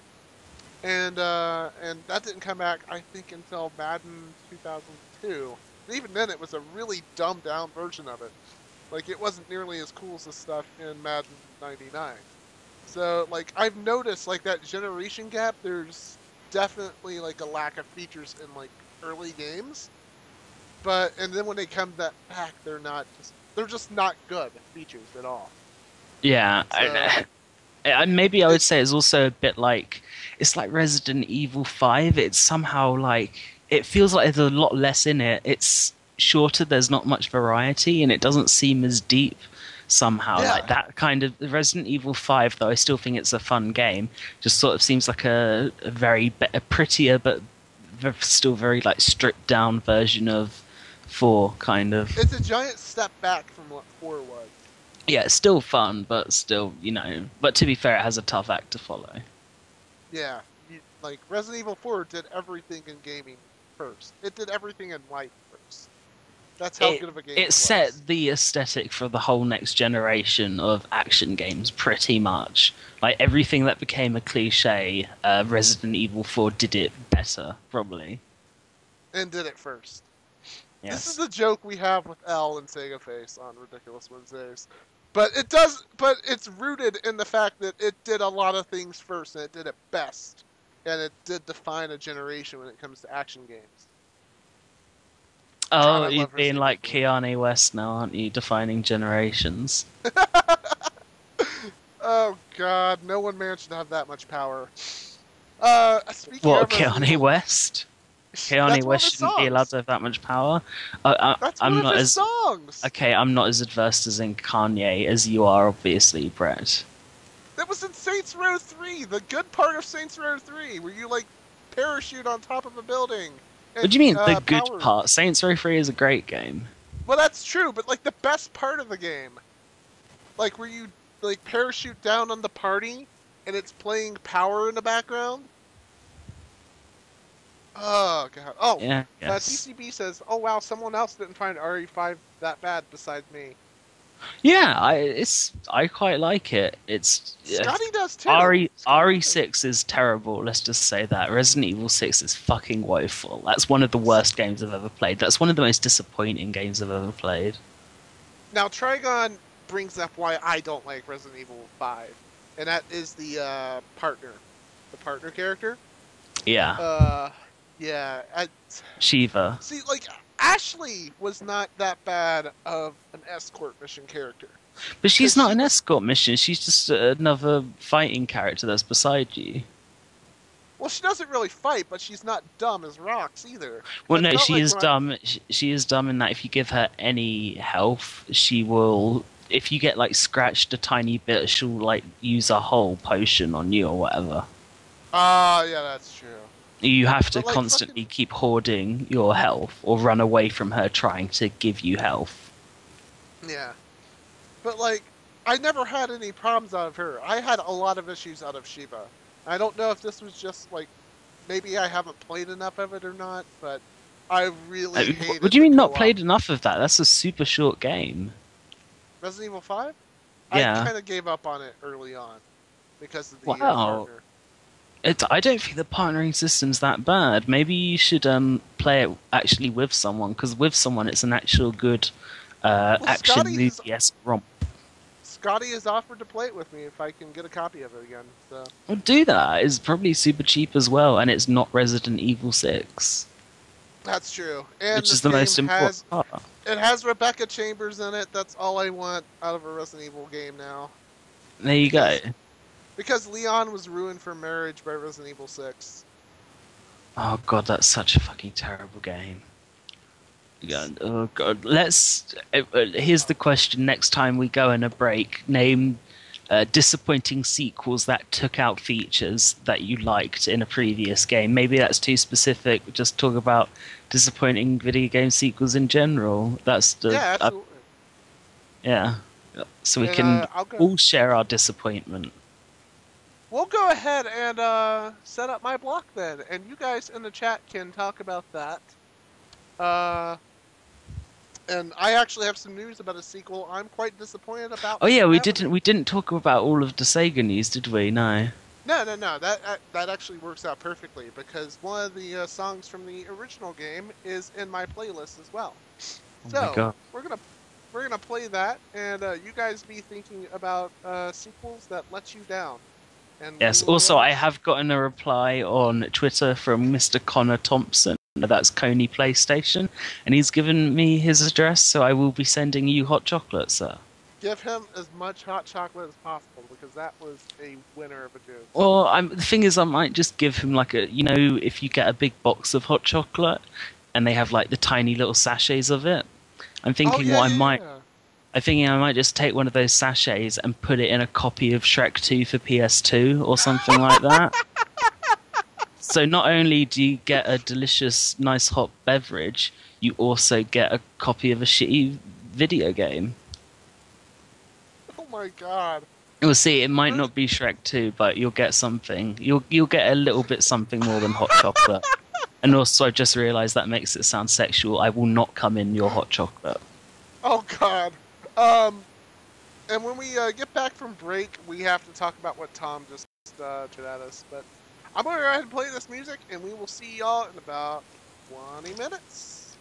And uh, and that didn't come back, I think, until Madden two thousand two. And even then, it was a really dumbed down version of it. Like, it wasn't nearly as cool as the stuff in Madden ninety-nine. So, like, I've noticed, like, that generation gap, there's definitely, like, a lack of features in, like, early games. But, and then when they come that back, they're not just, they're just not good features at all. Yeah, So- I, I, maybe I would say it's also a bit like it's like Resident Evil five. It's somehow like it feels like there's a lot less in it. It's shorter. There's not much variety, and it doesn't seem as deep somehow. Yeah. Like that kind of Resident Evil five, though I still think it's a fun game. Just sort of seems like a, a very be- a prettier, but v- still very like stripped down version of four, kind of. It's a giant step back from what four was. Yeah, it's still fun, but still, you know. But to be fair, it has a tough act to follow. Yeah, you, like Resident Evil four did everything in gaming first. It did everything in life first. That's how it, good of a game it it was. set the aesthetic for the whole next generation of action games, pretty much. Like everything that became a cliche, uh, Resident Evil four did it better, probably. And did it first. Yes. This is the joke we have with L and Sega Face on Ridiculous Wednesdays. But it does. But it's rooted in the fact that it did a lot of things first, and it did it best, and it did define a generation when it comes to action games. God, oh, I you're love being Resident like Evil. Keanu West now, aren't you? Defining generations. Oh God, no one man should have that much power. Uh, speaking What, of Resident Keanu Evil- West? That's Keanu one of West his shouldn't be songs. allowed to have that much power. Uh, I, That's I'm one not of his as songs. okay. I'm not as adversed as in Kanye as you are, obviously, Brett. That was in Saints Row three, the good part of Saints Row three, where you like parachute on top of a building. and, What do you mean uh, the good power- part? Saints Row three is a great game. Well, that's true, but like the best part of the game, like where you like parachute down on the party and it's playing Power in the background. Oh god. Oh, Yeah, uh, yes. T C B says, "Oh wow, someone else didn't find R E five that bad besides me." Yeah, I it's I quite like it. It's Scotty does too. R E Scotty R E does. six is terrible. Let's just say that Resident Evil six is fucking woeful. That's one of the worst games I've ever played. That's one of the most disappointing games I've ever played. Now Trigon brings up why I don't like Resident Evil five, and that is the uh, partner, the partner character. Yeah, Uh, yeah. I, Shiva. see, like Ashley was not that bad of an escort mission character. But she's Because not she an was- escort mission. She's just another fighting character that's beside you. Well, she doesn't really fight, but she's not dumb as rocks either. Well, I no, felt she like is when I- dumb. She, she is dumb in that if you give her any health, she will. If you get like scratched a tiny bit, she'll like use a whole potion on you or whatever. Ah, yeah, that's true. You have to But, like, constantly fucking- keep hoarding your health or run away from her trying to give you health. Yeah. But, like, I never had any problems out of her. I had a lot of issues out of Shiva. I don't know if this was just, like, maybe I haven't played enough of it or not, but I really Uh, hated what do you mean the not co-op. played enough of that? That's a super short game. Resident Evil five? Yeah. I kind of gave up on it early on because of the uh, Wow. partner. It, I don't think the partnering system's that bad. Maybe you should um, play it actually with someone, because with someone it's an actual good uh, Well, action Scotty is- movie-esque romp. Scotty has offered to play it with me if I can get a copy of it again. So Well, do that. It's probably super cheap as well, and it's not Resident Evil six, that's true. And which this is the most game important has, part. it has Rebecca Chambers in it. That's all I want out of a Resident Evil game now. There you go. Because Leon was ruined for marriage by Resident Evil six. Oh god, that's such a fucking terrible game. God, oh god, let's. Uh, uh, here's the question: next time we go on a break, name uh, disappointing sequels that took out features that you liked in a previous game. Maybe that's too specific. Just talk about disappointing video game sequels in general. That's the yeah, uh, absolutely. yeah. So we And, can uh, I'll go- all share our disappointment. We'll go ahead and uh, set up my block then, and you guys in the chat can talk about that. Uh, and I actually have some news about a sequel I'm quite disappointed about. Oh yeah, we happening. didn't we didn't talk about all of the Sega news, did we? No. No, no, no. That uh, that actually works out perfectly because one of the uh, songs from the original game is in my playlist as well. Oh so my God. we're gonna we're gonna play that, and uh, you guys be thinking about uh, sequels that let you down. And Yes. we will, Also, uh, I have gotten a reply on Twitter from Mister Connor Thompson. That's Coney PlayStation, and he's given me his address, so I will be sending you hot chocolate, sir. give him as much hot chocolate as possible because that was a winner of a joke. Well, I'm, the thing is, I might just give him like a, you know, if you get a big box of hot chocolate, and they have like the tiny little sachets of it. I'm thinking oh, yeah, what yeah, I might. yeah. I'm thinking I might just take one of those sachets and put it in a copy of Shrek two for P S two or something like that. So not only do you get a delicious, nice hot beverage, you also get a copy of a shitty video game. Oh my god. We'll see. It might not be Shrek two, but you'll get something. You'll you'll get a little bit something more than hot chocolate. And also, I've just realised that makes it sound sexual. I will not come in your hot chocolate. Oh god. Um, and when we uh, get back from break, we have to talk about what Tom just uh, tweeted at us. But I'm going to go ahead and play this music, and we will see y'all in about twenty minutes.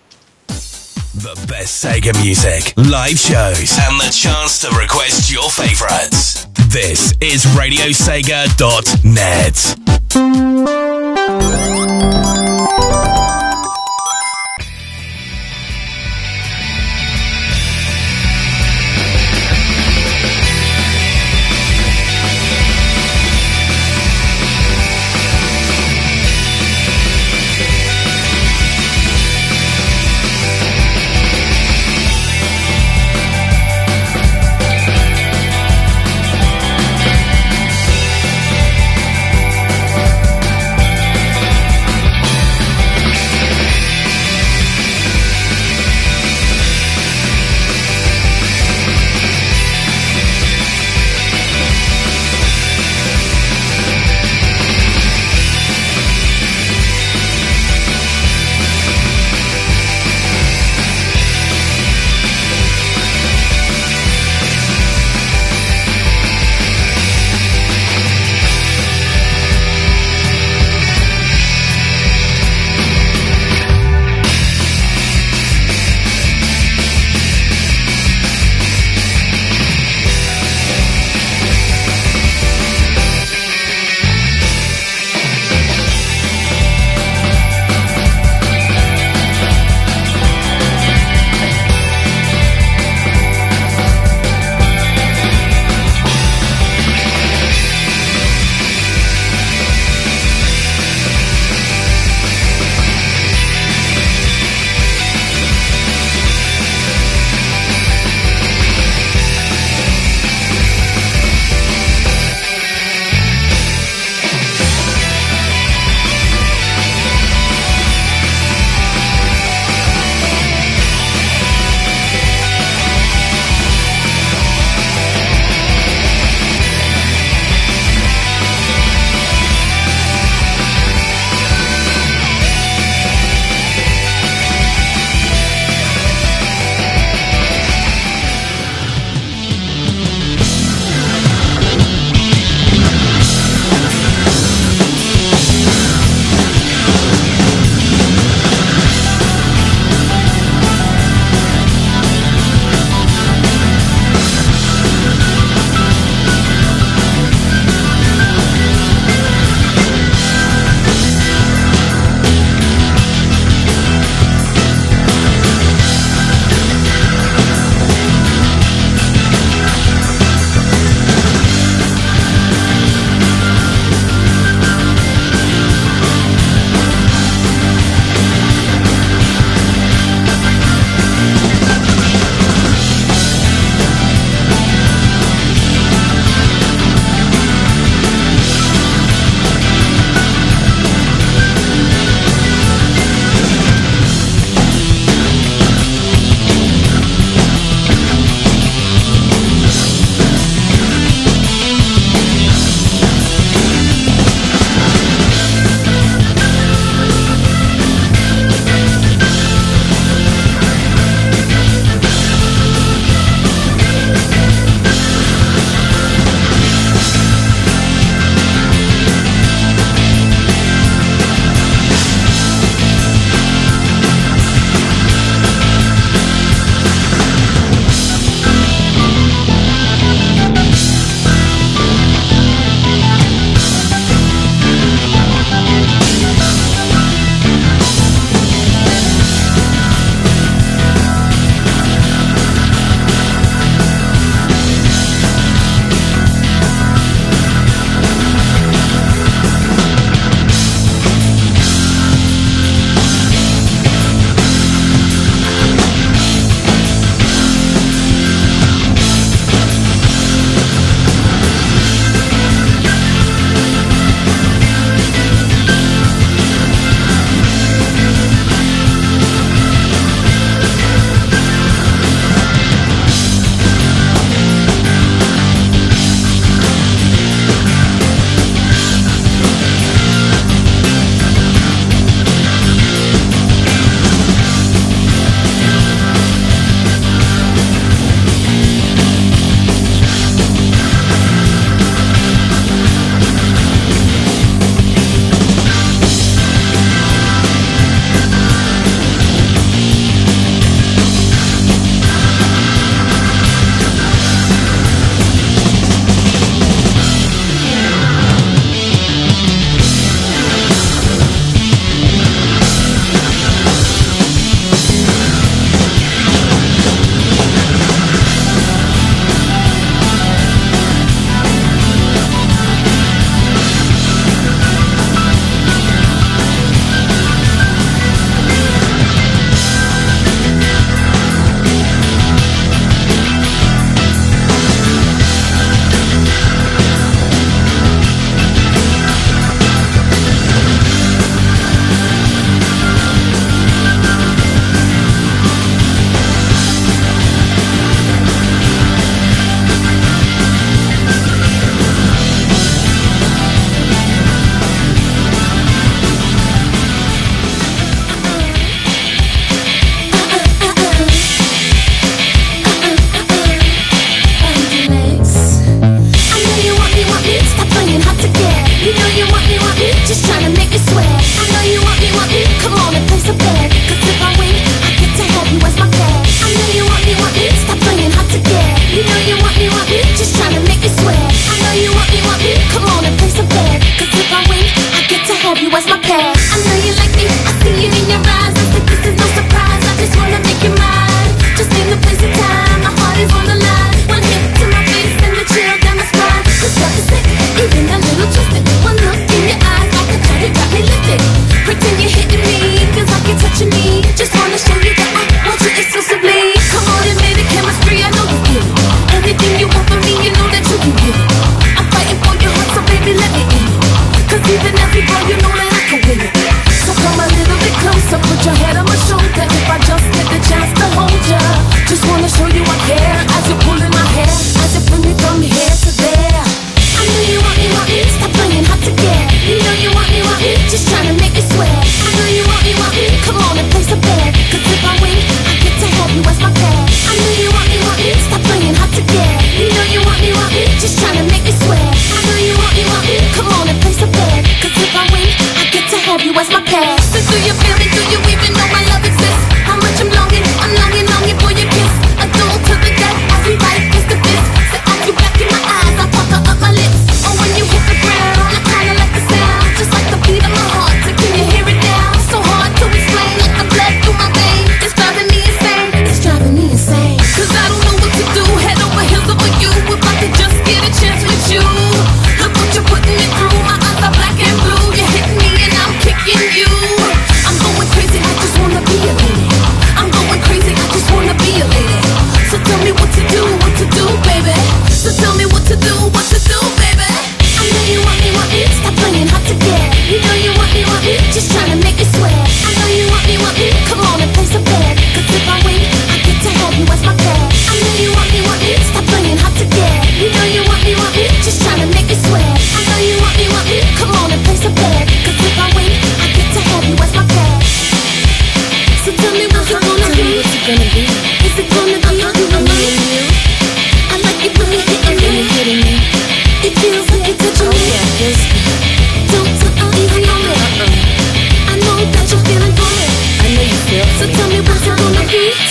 The best Sega music, live shows, and the chance to request your favorites. This is radio sega dot net.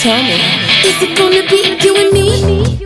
Tell me, is it gonna be you and me?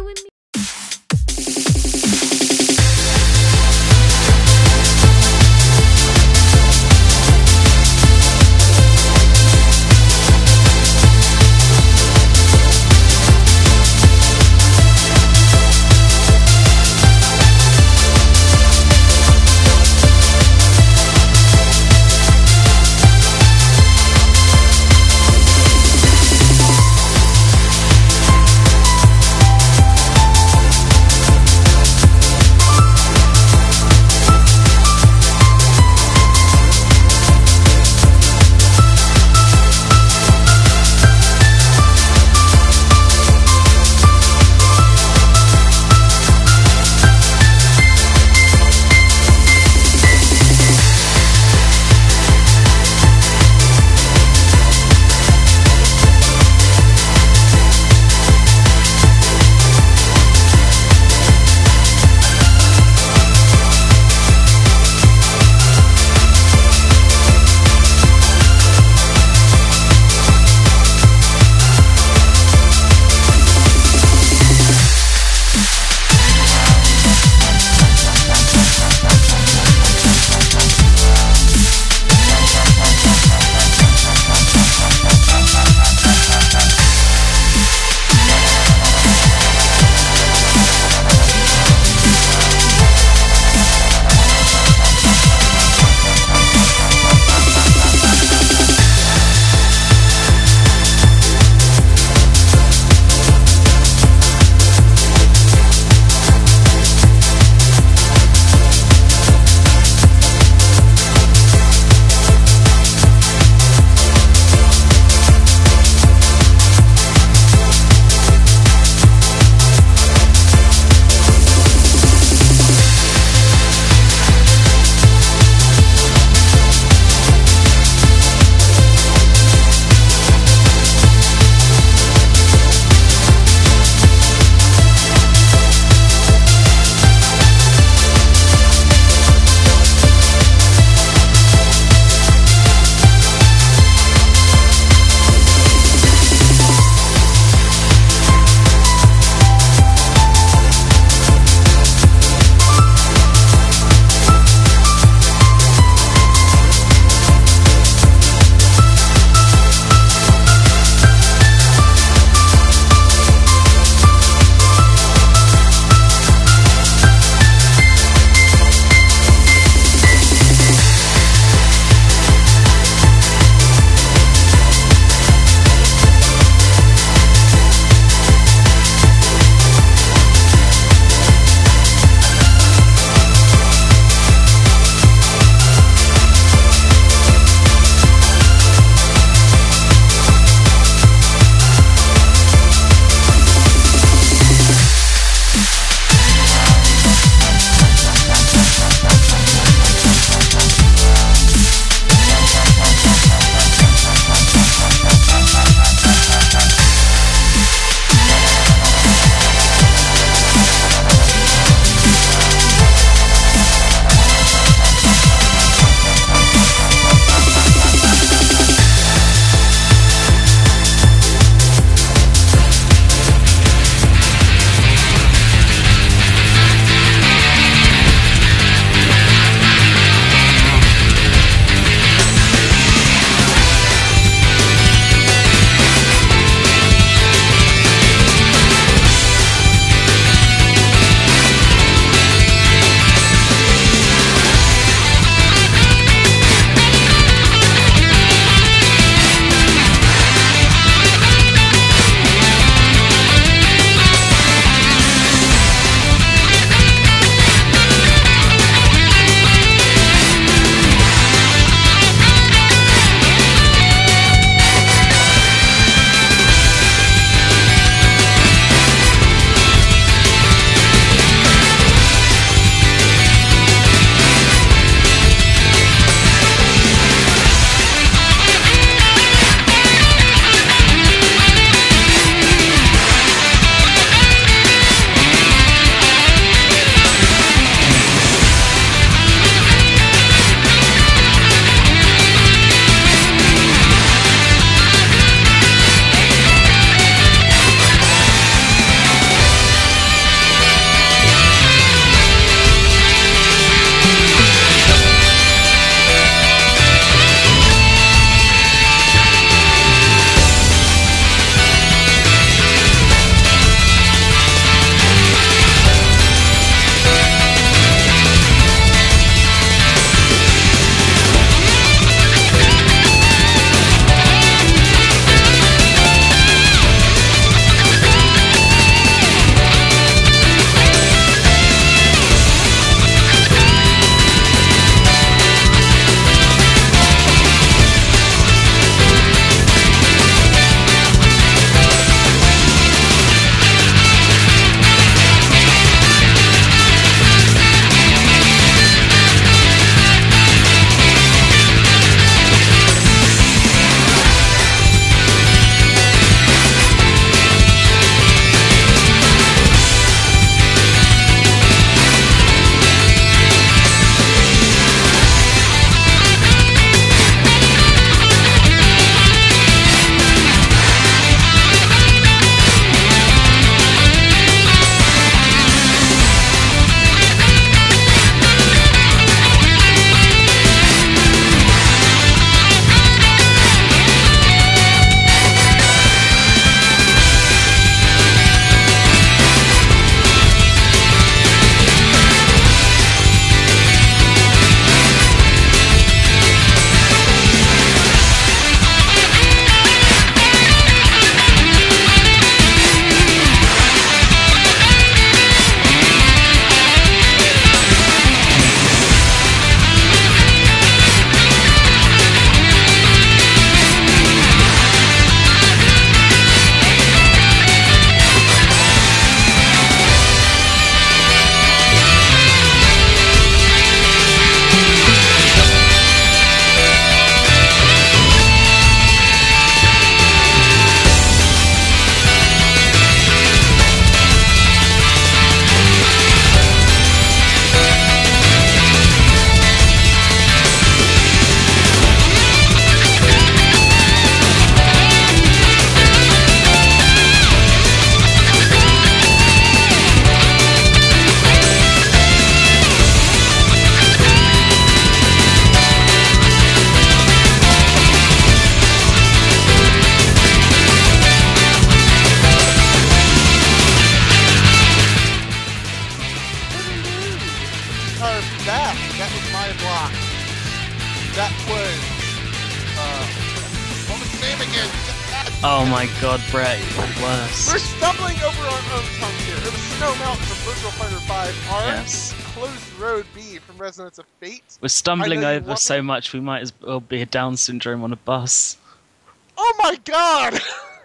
again. Oh my god, Brett, you're the We're worst. stumbling over our own tongue here. It was Snow Mountain from Virtual Fighter five. R. Yes. Closed Road B from Resonance of Fate. We're stumbling I know you over want so me- much we might as well be a Down syndrome on a bus. Oh my god!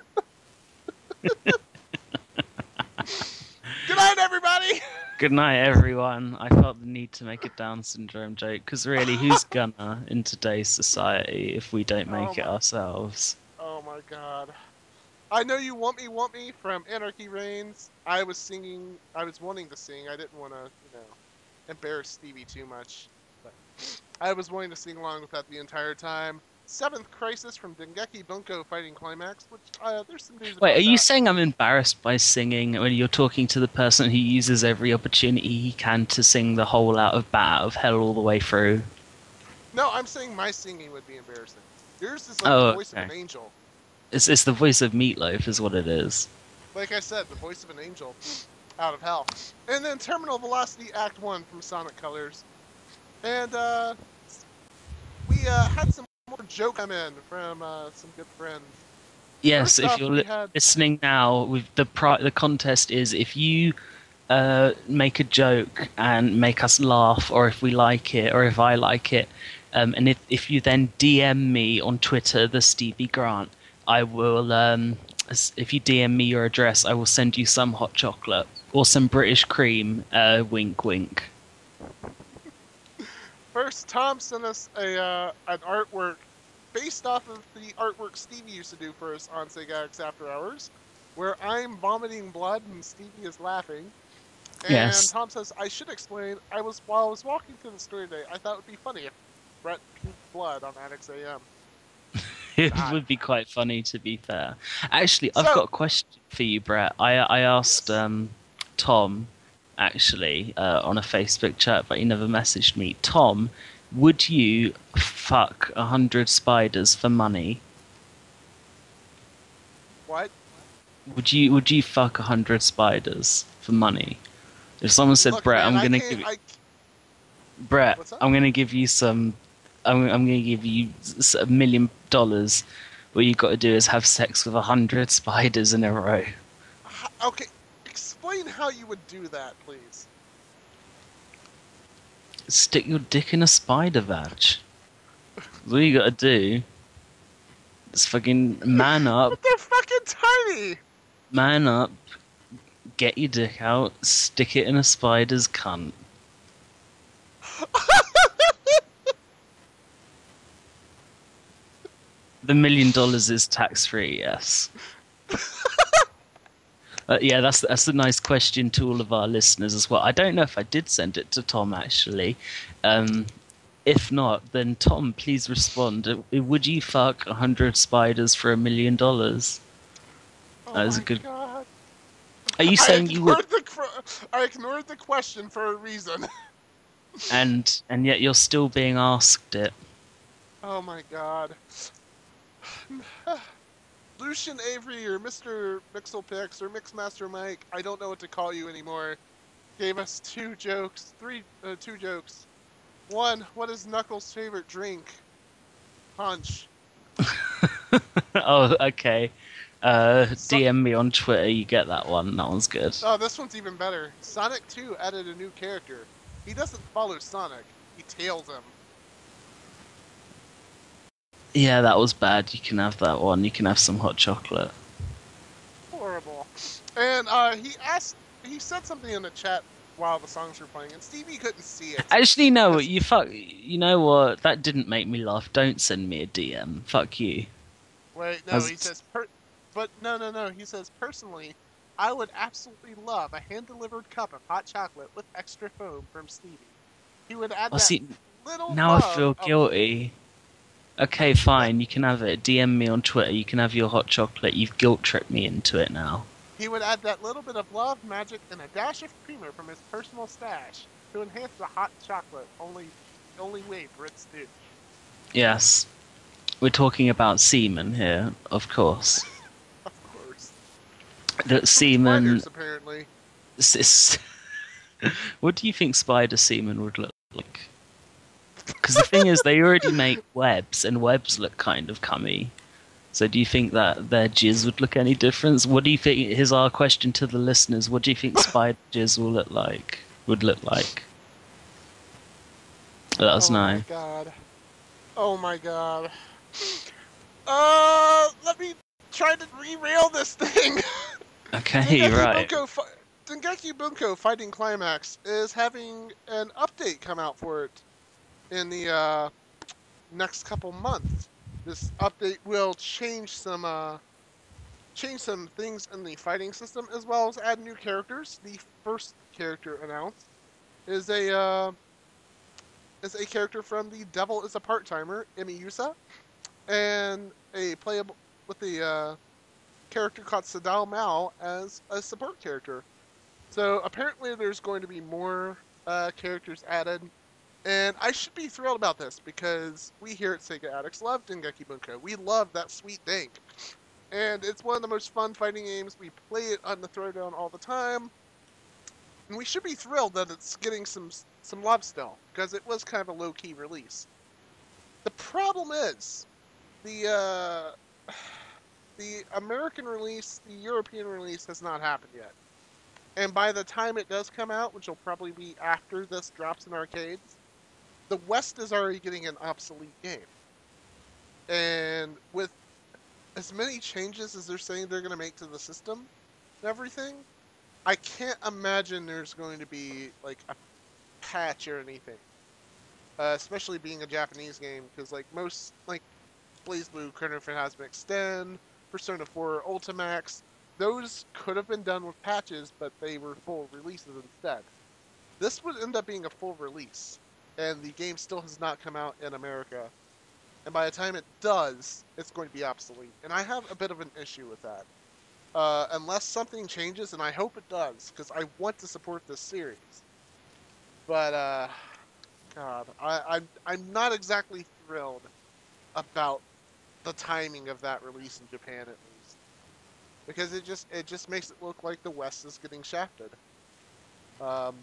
Good night, everybody! Good night, everyone. I felt the need to make a Down syndrome joke, because really, who's gonna in today's society if we don't make Oh it my- ourselves? Oh my god. I know you want me, want me from Anarchy Reigns. I was singing, I was wanting to sing. I didn't want to, you know, embarrass Stevie too much. But I was wanting to sing along with that the entire time. Seventh Crisis from Dengeki Bunko Fighting Climax, which, uh, there's some news about Wait, are you that. saying I'm embarrassed by singing when you're talking to the person who uses every opportunity he can to sing the whole out of Bat Out of Hell all the way through? No, I'm saying my singing would be embarrassing. Yours is like Oh, the voice of okay. an angel. It's, it's the voice of Meatloaf, is what it is. Like I said, the voice of an angel out of hell. And then Terminal Velocity Act one from Sonic Colors. And uh, we uh, had some more joke come in from uh, some good friends. Yes, First if off, you're we li- had- listening now, with the pri- the contest is if you uh, make a joke and make us laugh, or if we like it, or if I like it, um, and if if you then D M me on Twitter, the Stevie Grant, I will. Um, s- if you D M me your address, I will send you some hot chocolate or some British cream. Uh, wink, wink. First, Tom sent us a uh, an artwork based off of the artwork Stevie used to do for us on Sega X After Hours, where I'm vomiting blood and Stevie is laughing. And Yes. Tom says, I should explain, I was while I was walking through the store today, I thought it would be funny if Brett puked blood on Addicts A M. It God. would be quite funny, to be fair. Actually, I've So- got a question for you, Brett. I I asked Yes. um, Tom, actually, uh, on a Facebook chat, but he never messaged me. Tom, would you fuck a hundred spiders for money? What? Would you Would you fuck a hundred spiders for money? If someone said, Look, Brett, man, I'm I gonna can't- give you, I- Brett, What's up? I'm gonna give you some. I'm, I'm gonna give you s- a million dollars. What you got to do is have sex with a hundred spiders in a row. H- Okay, explain how you would do that, please. Stick your dick in a spider vag. That's all you gotta do. Just fucking man up, But they're fucking tiny! man up, get your dick out, stick it in a spider's cunt. The million dollars is tax free, yes. Uh, yeah, that's that's a nice question to all of our listeners as well. I don't know if I did send it to Tom actually. Um, if not, then Tom, please respond. Uh, Would you fuck a hundred spiders for a million dollars? Oh That is a my good- God. Are you saying I you would? ignored the cr- I ignored the question for a reason. And and yet you're still being asked it. Oh my god. Lucian Avery or Mister Mixelpix or Mixmaster Mike, I don't know what to call you anymore, gave us two jokes, three, uh, two jokes. One, what is Knuckles' favorite drink? Punch. Oh, okay. Uh, So- D M me on Twitter. You get that one. That one's good. Oh, this one's even better. Sonic two added a new character. He doesn't follow Sonic, he tails him. Yeah, that was bad. You can have that one. You can have some hot chocolate. Horrible. And uh, he asked, he said something in the chat while the songs were playing, and Stevie couldn't see it. Actually, no. That's- You fuck. You know what? That didn't make me laugh. Don't send me a D M. Fuck you. Wait, no, Has- he says, per- but no, no, no. He says, personally, I would absolutely love a hand-delivered cup of hot chocolate with extra foam from Stevie. He would add Oh, that see, little. now I love feel of- guilty. Okay, fine. You can have it. D M me on Twitter. You can have your hot chocolate. You've guilt tripped me into it now. He would add that little bit of love, magic, and a dash of creamer from his personal stash to enhance the hot chocolate. Only, only way Brits do. Yes. We're talking about semen here, of course. Of course. That semen. Spiders, apparently. s- s- What do you think spider semen would look like? Because the thing is, they already make webs, and webs look kind of cummy. So do you think that their jizz would look any different? What do you think? Here's our question to the listeners: what do you think spider jizz will look like? Would look like? Let us oh know. my god. Oh my god. Uh, let me try to derail this thing. Okay, Dengeki right. Bunko Fi- Dengeki Bunko Fighting Climax is having an update come out for it in the uh, next couple months. This update will change some uh, change some things in the fighting system, as well as add new characters. The first character announced is a uh, is a character from The Devil Is a Part-Timer, Imiyusa, and a playable with the uh, character called Sadao Mao as a support character. So apparently there's going to be more uh, characters added, and I should be thrilled about this because we here at Sega Addicts love Dengeki Bunko. We love that sweet dank, and it's one of the most fun fighting games. We play it on the Throwdown all the time, and we should be thrilled that it's getting some some love still because it was kind of a low-key release. The problem is the uh, the American release, the European release has not happened yet. And by the time it does come out, which will probably be after this drops in arcades, the West is already getting an obsolete game. And with as many changes as they're saying they're going to make to the system and everything, I can't imagine there's going to be like a patch or anything. Uh, especially being a Japanese game, because like most, like BlazBlue, Chrono Phantasm Extend, Persona four Ultimax, those could have been done with patches, but they were full releases instead. This would end up being a full release, and the game still has not come out in America. And by the time it does, it's going to be obsolete. And I have a bit of an issue with that. Uh, unless something changes, and I hope it does, because I want to support this series. But, uh, God, I, I'm, I'm not exactly thrilled about the timing of that release in Japan, at least. Because it just it just makes it look like the West is getting shafted. Um,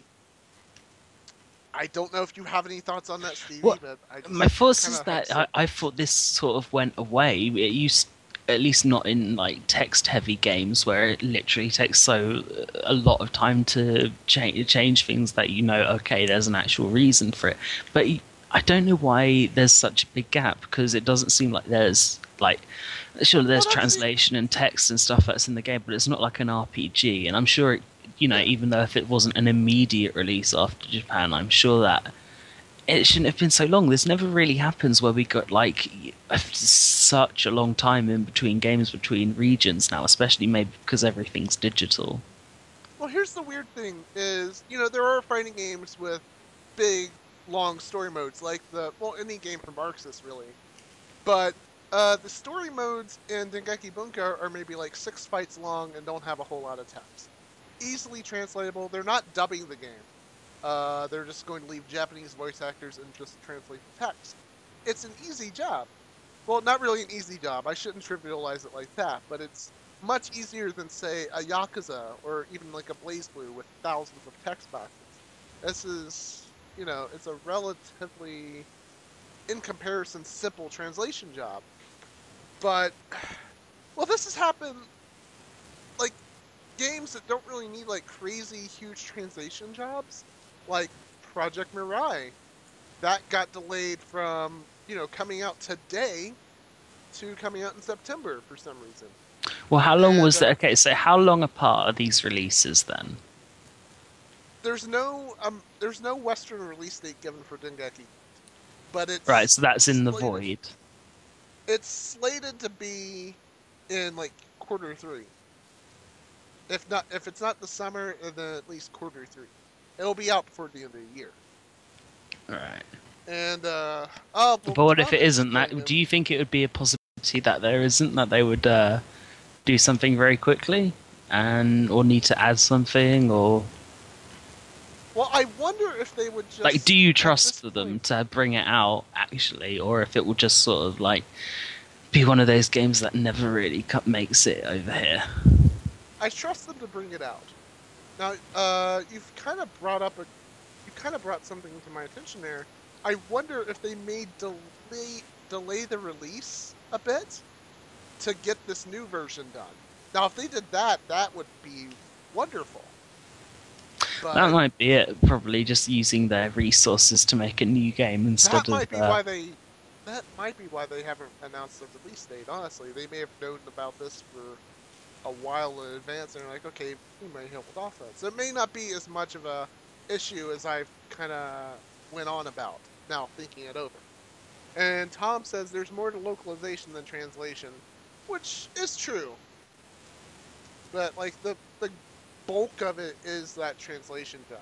I don't know if you have any thoughts on that, Stevie, Well, but I just my thoughts kinda is that had I, I thought this sort of went away. It used, at least not in like text-heavy games, where it literally takes so a lot of time to change change things that you know, okay, there's an actual reason for it. But I don't know why there's such a big gap, because it doesn't seem like there's like, sure, there's Well, that's the- translation and text and stuff that's in the game, but it's not like an R P G. And I'm sure, it, you know, even though if it wasn't an immediate release after Japan, I'm sure that it shouldn't have been so long. This never really happens where we got like a, such a long time in between games between regions now, especially maybe because everything's digital. Well, here's the weird thing is, you know, there are fighting games with big, long story modes, like the, well, any game from Arxis, really. But uh, the story modes in Dengeki Bunko are maybe like six fights long and don't have a whole lot of text. Easily translatable. They're not dubbing the game. Uh, they're just going to leave Japanese voice actors and just translate the text. It's an easy job. Well, not really an easy job. I shouldn't trivialize it like that, but it's much easier than, say, a Yakuza or even like a BlazBlue with thousands of text boxes. This is, you know, it's a relatively, in comparison, simple translation job. But, well, this has happened, like, games that don't really need, like, crazy, huge translation jobs, like Project Mirai. That got delayed from, you know, coming out today to coming out in September for some reason. Well, how long And, was uh, that? Okay, so how long apart are these releases then? There's no um, there's no Western release date given for Dengeki, but it's Right, so that's in the slated- void. It's slated to be in like quarter three. If not, if it's not the summer, then at least quarter three. It'll be out before the end of the year. Right. And uh, oh, well, But what if it Thomas isn't? That Brandon- do you think it would be a possibility that there isn't, that they would uh, do something very quickly, and or need to add something, or Well, I wonder if they would just like, do you at trust this them point- to bring it out actually, or if it will just sort of like be one of those games that never really cut, makes it over here? I trust them to bring it out. Now, uh, you've kind of brought up a, you kind of brought something to my attention there. I wonder if they may delay delay the release a bit to get this new version done. Now, if they did that, that would be wonderful. But that might be it. Probably just using their resources to make a new game instead that might of. be uh, why they. That might be why they haven't announced the release date. Honestly, they may have known about this for a while in advance, and they're like, okay, we may hold off that. So it may not be as much of a issue as I've kind of went on about. Now thinking it over. And Tom says there's more to localization than translation, which is true. But like the the bulk of it is that translation job,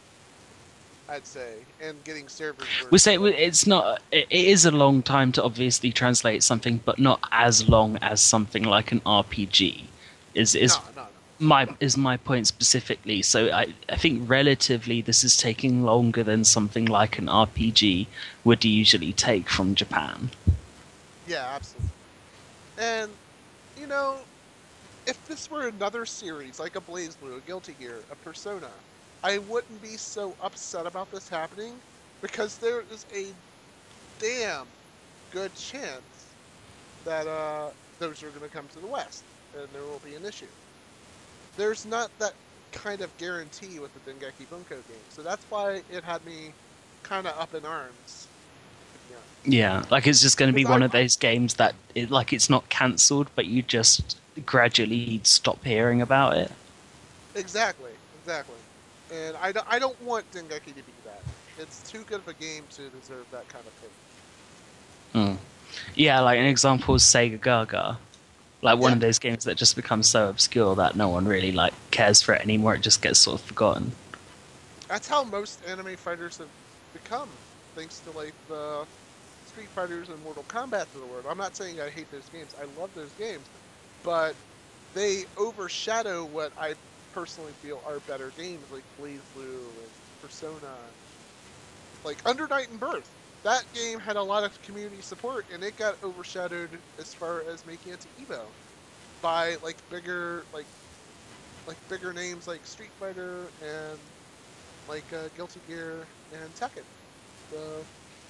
I'd say, and getting servers. We say it's not. It is a long time to obviously translate something, but not as long as something like an R P G. Is is no, no, no. my is my point specifically? So I I think relatively this is taking longer than something like an R P G would usually take from Japan. Yeah, absolutely. And you know, if this were another series like a BlazBlue, a Guilty Gear, a Persona, I wouldn't be so upset about this happening because there is a damn good chance that uh, those are going to come to the West and there will be an issue. There's not that kind of guarantee with the Dengeki Bunko game, so that's why it had me kind of up in arms. Yeah. Yeah, like it's just going to be Because one I- of those games that, it, like, it's not cancelled, but you just gradually stop hearing about it. Exactly, exactly. And I don't, I don't want Dengeki to be that. It's too good of a game to deserve that kind of fate. Mm. Yeah, like an example is Sega Gaga. Like one Yeah. of those games that just becomes so obscure that no one really like cares for it anymore. It just gets sort of forgotten. That's how most anime fighters have become, thanks to like the Street Fighters and Mortal Kombat of the world. I'm not saying I hate those games. I love those games, but they overshadow what I personally feel are better games like BlazBlue and Persona. Like Under Night and Birth. That game had a lot of community support, and it got overshadowed as far as making it to Evo by like bigger like like bigger names like Street Fighter and like uh, Guilty Gear and Tekken. So,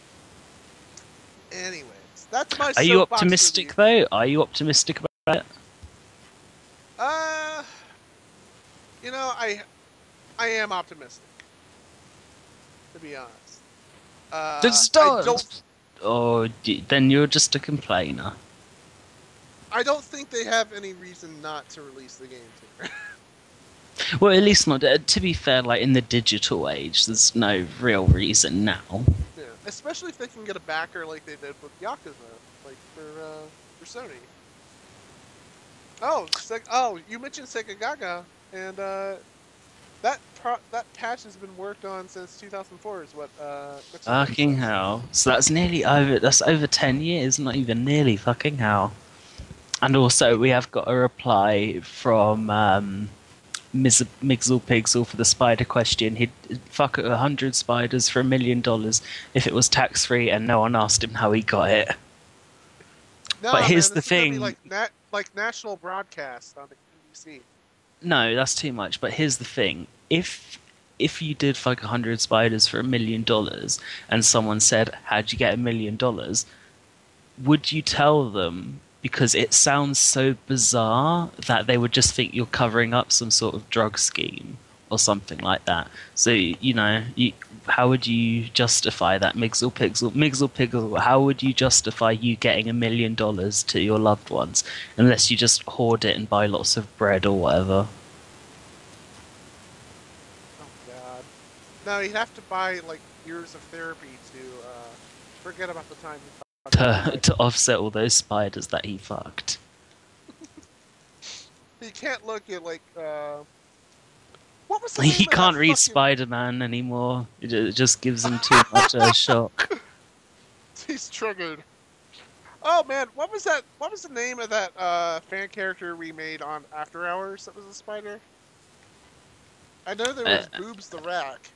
anyways, that's my. Are you soapbox for optimistic the- though? Are you optimistic about it? Uh, you know, I, I am optimistic. To be honest. Uh, Just I don't. don't. Or d- then you're just a complainer. I don't think they have any reason not to release the game here. Well, at least not. Uh, to be fair, like in the digital age, there's no real reason now. Yeah, especially if they can get a backer like they did with Yakuza, like for uh, for Sony. Oh, Seg- oh, you mentioned Sega Gaga, and uh, that pro- that patch has been worked on since two thousand four. Is what? Uh, Mitsubishi Fucking says. hell! So that's nearly over. That's over ten years. Not even nearly. Fucking hell! And also, we have got a reply from um, Miz- Mixel Pixel for the spider question. He'd fuck a hundred spiders for a million dollars if it was tax free, and no one asked him how he got it. No, But here's man, the this is gonna be thing. like nat- like national broadcast on the B B C. No, that's too much. But here's the thing: if if you did fuck a hundred spiders for a million dollars, and someone said, "How'd you get a million dollars?" would you tell them? Because it sounds so bizarre that they would just think you're covering up some sort of drug scheme or something like that. So you know, you, how would you justify that, Mixel Pixel? Mixel Pixel, how would you justify you getting a million dollars to your loved ones unless you just hoard it and buy lots of bread or whatever? Oh god. No, you'd have to buy like years of therapy to uh, forget about the time. You To, to offset all those spiders that he fucked. You can't look at like uh, what was the name He of that can't read fucking- Spider-Man anymore. It ju- it just gives him too much of a shock. He's triggered. Oh man, what was that? What was the name of that uh, fan character we made on After Hours? That was a spider. I know there was Uh, Boobs the Rack.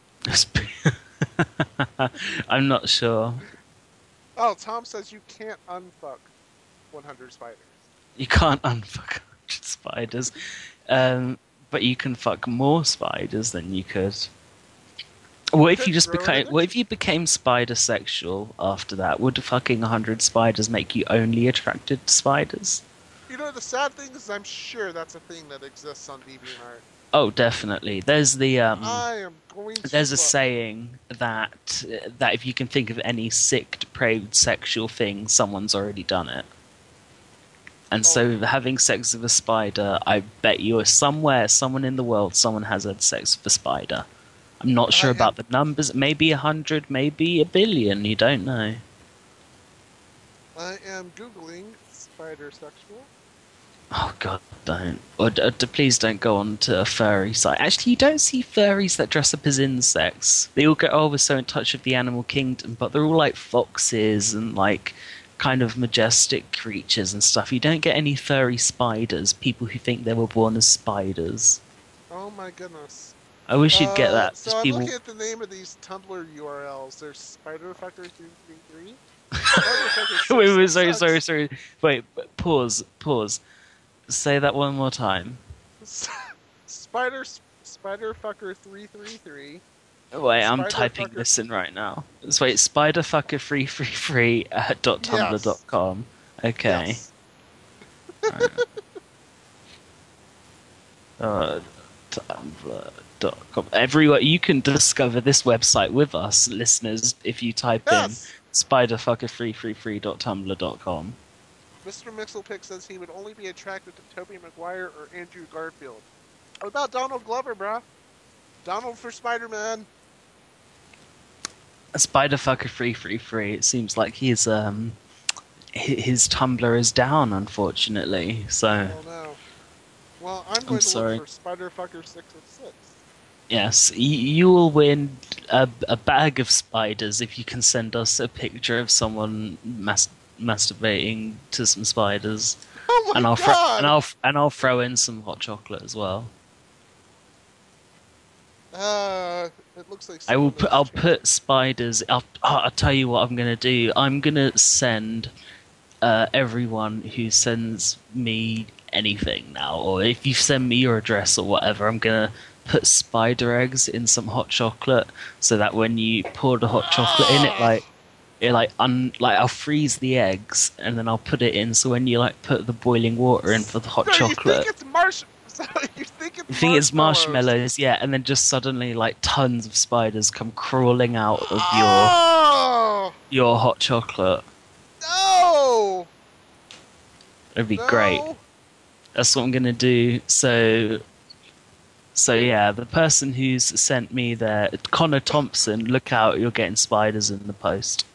I'm not sure. Oh, Tom says you can't unfuck one hundred spiders. You can't unfuck one hundred spiders. Um, but you can fuck more spiders than you could. What if Could you just grow an became? What if addiction. you became spider sexual after that? Would fucking one hundred spiders make you only attracted to spiders? You know, the sad thing is, I'm sure that's a thing that exists on DeviantArt. Oh, definitely. There's the um. I am going to. There's a look. saying that that if you can think of any sick, depraved sexual thing, someone's already done it. And Oh. so, having sex with a spider, I bet you are somewhere, someone in the world, someone has had sex with a spider. I'm not sure I about am- the numbers. Maybe a hundred, maybe a billion. You don't know. I am googling spider sexual. Oh God, don't! Or, d- d- please don't go on to a furry site. Actually, you don't see furries that dress up as insects. They all go, "Oh, we're so in touch with the animal kingdom," but they're all like foxes and like kind of majestic creatures and stuff. You don't get any furry spiders. People who think they were born as spiders. Oh my goodness. I wish you'd get Uh, that. So Just I'm people. looking at the name of these Tumblr U R Ls. There's Spiderfucker three three three. Spiderfucker wait, wait, six sorry, six sorry, six. sorry. Wait, but pause, pause. Say that one more time. Spider Spiderfucker three three three. Wait, I'm Spider typing fucker- this in right now. So wait, spiderfucker three three three at dot tumblr dot com. Okay. Yes. Uh, tumblr dot com. Everywhere you can discover this website with us, listeners, if you type Yes. in spiderfucker three three three dot tumblr dot com. Mister Mixelpick says he would only be attracted to Tobey Maguire or Andrew Garfield. What about Donald Glover, bruh? Donald for Spider-Man. Spiderfucker three three three. It seems like he's um hi- his Tumblr is down, unfortunately. So Oh no. Well, I'm going to sorry. look for Spiderfucker six oh six. yes, y- you will win a, a bag of spiders if you can send us a picture of someone mas- masturbating to some spiders, Oh my and I'll god! thro- and I'll f- and I'll throw in some hot chocolate as well. Uh, it looks like I will someone put. is I'll trying- put spiders. I'll. oh, I'll tell you what I'm gonna do. I'm gonna send uh, everyone who sends me anything now, or if you send me your address or whatever, I'm gonna put spider eggs in some hot chocolate, so that when you pour the hot chocolate in, it like it like un like I'll freeze the eggs and then I'll put it in. So when you like put the boiling water in for the hot So chocolate. you think it's marsh? So you think it's You think it's marshmallows? marshmallows, yeah, and then just suddenly like tons of spiders come crawling out of your Oh your hot chocolate. no! It'd be No. great. That's what I'm gonna do. So, so yeah, the person who's sent me there, Connor Thompson. Look out, you're getting spiders in the post.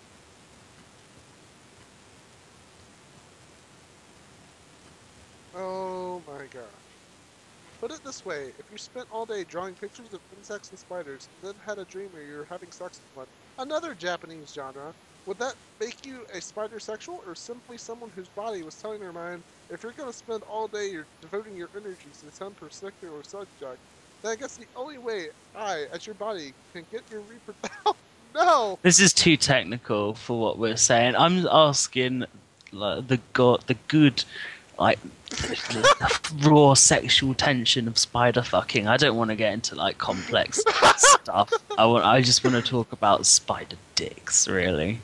Oh my gosh. Put it this way, if you spent all day drawing pictures of insects and spiders, and then had a dream where you're having sex with one, another Japanese genre, would that make you a spider sexual, or simply someone whose body was telling their mind, if you're going to spend all day you're devoting your energies to some particular subject, then I guess the only way I, as your body, can get your reproduction... no! This is too technical for what we're saying. I'm asking like, the god, the good, like raw sexual tension of spider fucking. I don't want to get into like complex stuff. I want. I just want to talk about spider dicks, really.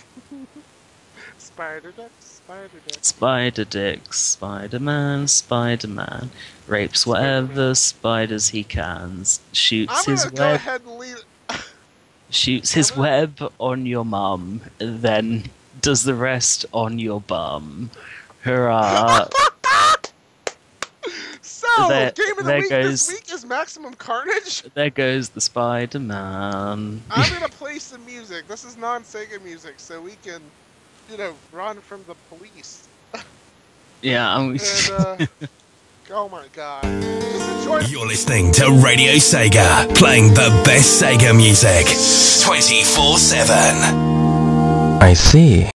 Spider duck, spider duck. Spider dicks, Spider Man, Spider Man rapes whatever spiders he can, shoots I'm his gonna go web, ahead and leave... shoots his I'm gonna- web on your mum, then does the rest on your bum. Hurrah! So, There- game of the there week goes- this week is Maximum Carnage. There goes the Spider Man. I'm gonna play some music. This is non-Sega music, so we can, you know, run from the police. Yeah, I'm. And, uh, oh my god. Just enjoy You're listening to Radio Sega, playing the best Sega music twenty-four seven. I see.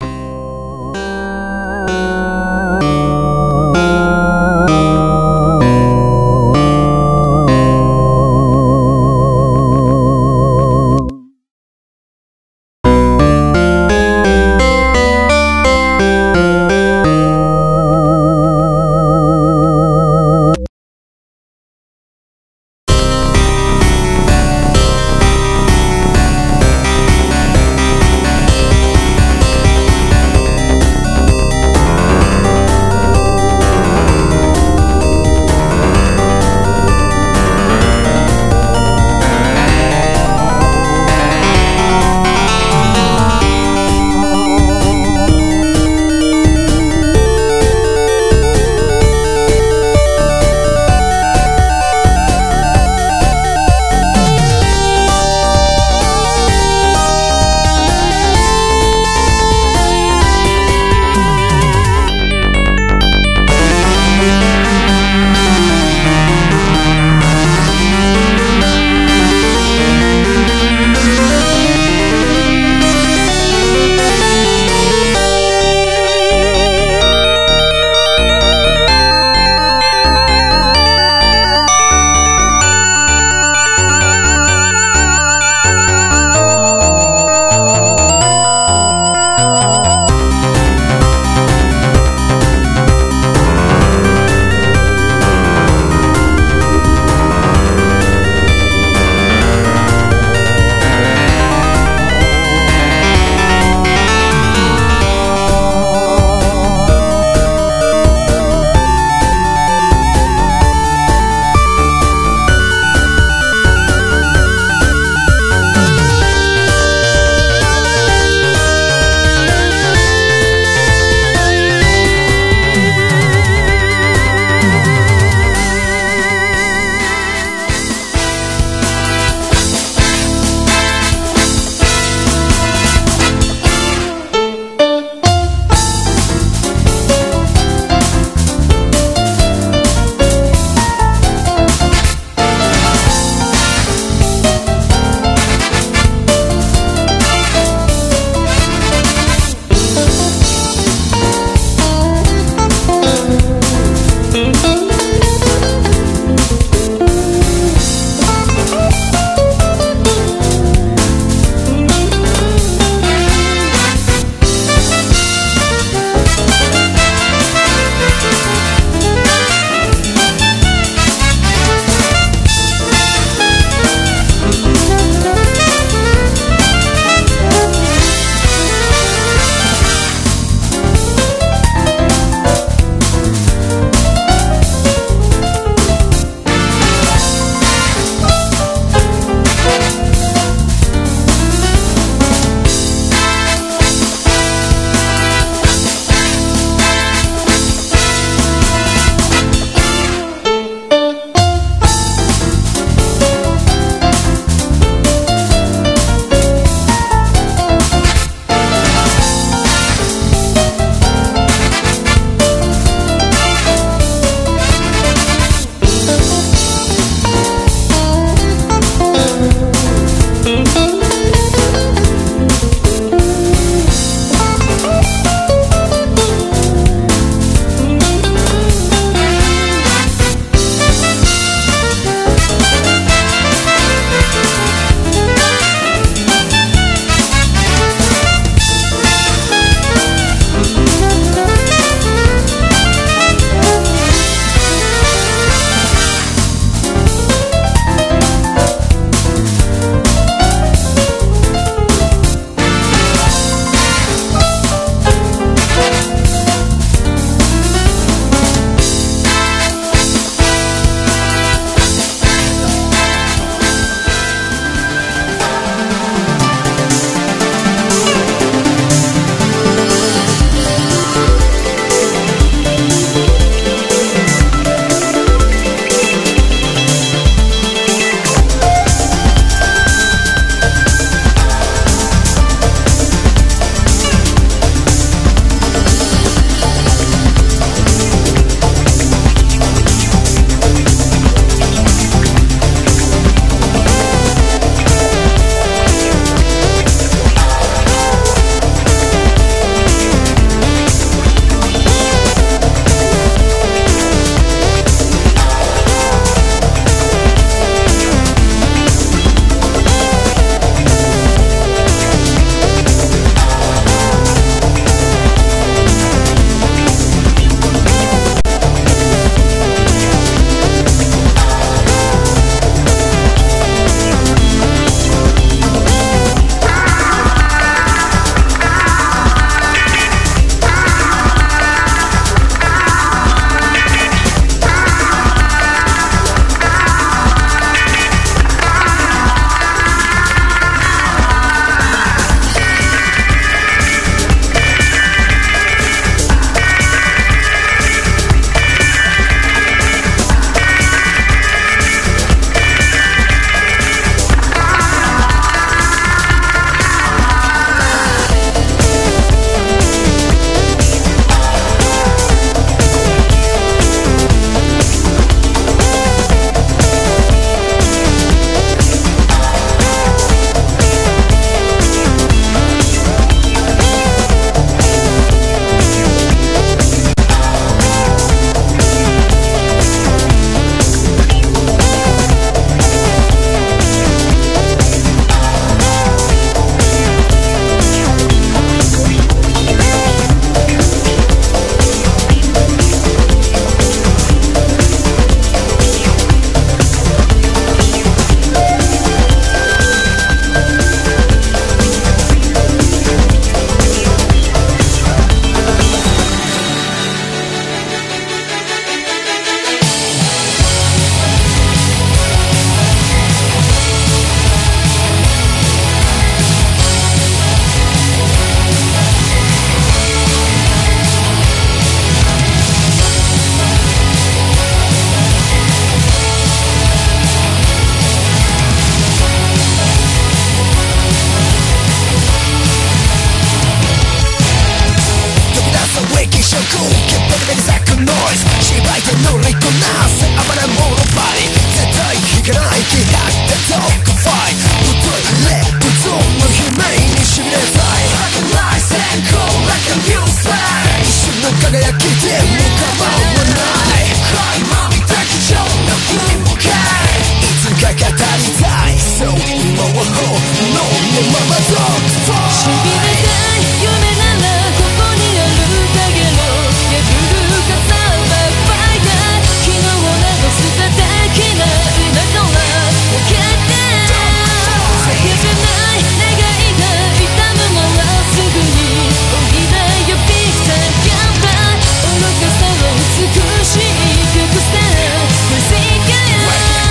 いで乗りこなせ暴れ者ばり絶対引かない気迫でドッグファイトぶといレッドゾーンの悲鳴にしびれたい Like a nice and cold like a new flame 一瞬の輝きでも構わない恋もみた基調の風景いつか語りたいそう今は本能のままドッグファイトしびれたい夢ならここにあるだけの破る傘はファイター昨日を流す叩きな今とは分かって叫べない願いが痛むのはすぐにおいだよビッグタイムガンバー愚かさを美しい曲さ Crazy girl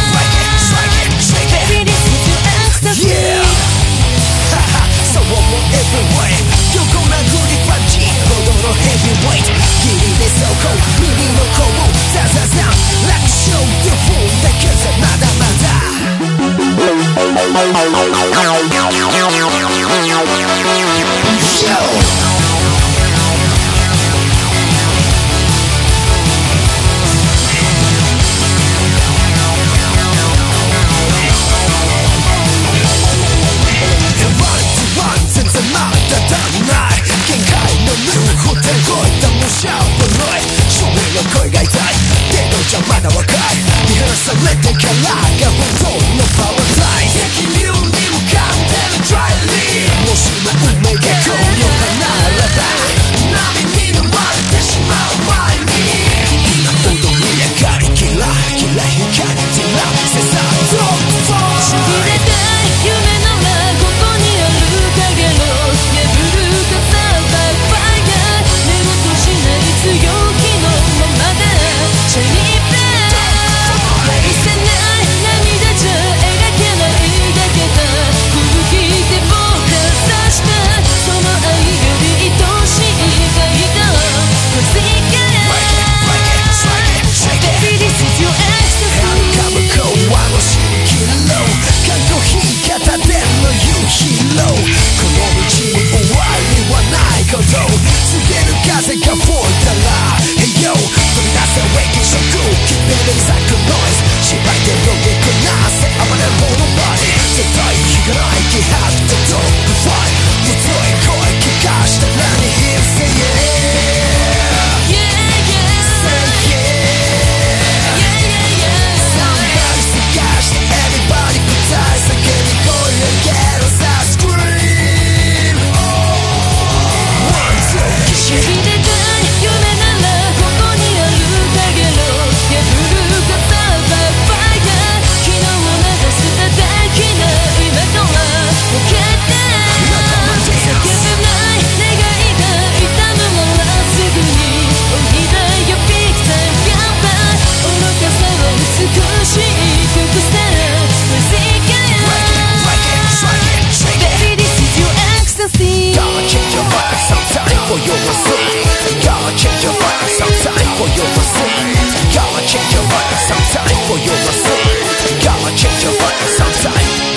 Baby this is your ecstasy Yeah So one more every way 横殴りパンチほどのヘビーウェイトギリで走行耳の甲をザザザ楽勝でフォーだけじゃまだまだ Yo全然まだ足りない限界のルーホテル越えたもしゃぶない正面の声が痛い程度じゃまだ若い見放されてからが本当のパワータイム責任にもかんでるトライリーもしも運命がこのならば波に飲まれてしまう前に踊り上がりキラキラ光り照らせさドッグフォーしびれたい夢のらここにある影の破る傘はファイヤー目を閉じない強気のままでシャイニーブレイ愛せない涙じゃ描けないだけだ空気で僕が刺したその愛より愛しいがいた Crazy girl Baby this is your ecstasy かぶこはのしりきろかっこいい方での夕日ローこの道に終わりはないこと告げる風が吹いたら Hey yo 飛び出せウェイキショック Keep it exact noise 芝居で乗りこなせ暴れ者ばり絶対引かない気迫でドッグファイトぶとい声聞かしたらに Hear say yeah Yeah yeah Say yeah Yeah yeah yeah Somebody 探して Everybody 答え叫び声上げろさ Scream One two しびれたい夢ならここにある影の破る傘はファイヤー昨日を流す叩きな今とは分かって叫べない願いが痛むのはすぐにおいだよビッグタイムガンバー愚かさを美しい曲さ Crazy girl Baby this is your ecstasy Gonna change your life sometime for your receipt Gonna change your life sometime for your receipt Gonna change your life sometime for your receipt Gonna change your life sometime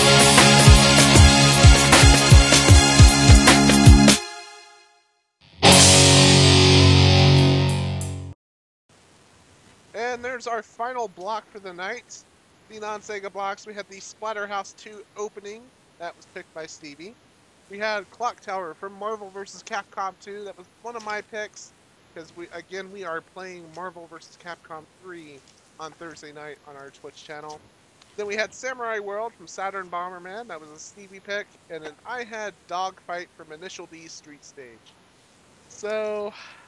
And there's our final block for the night. The non-Sega blocks. We had the Splatterhouse two opening. That was picked by Stevie. We had Clock Tower from Marvel versus. Capcom two. That was one of my picks. Because, we again, we are playing Marvel versus. Capcom three on Thursday night on our Twitch channel. Then we had Samurai World from Saturn Bomberman. That was a Stevie pick. And then I had Dogfight from Initial D's Street Stage. So...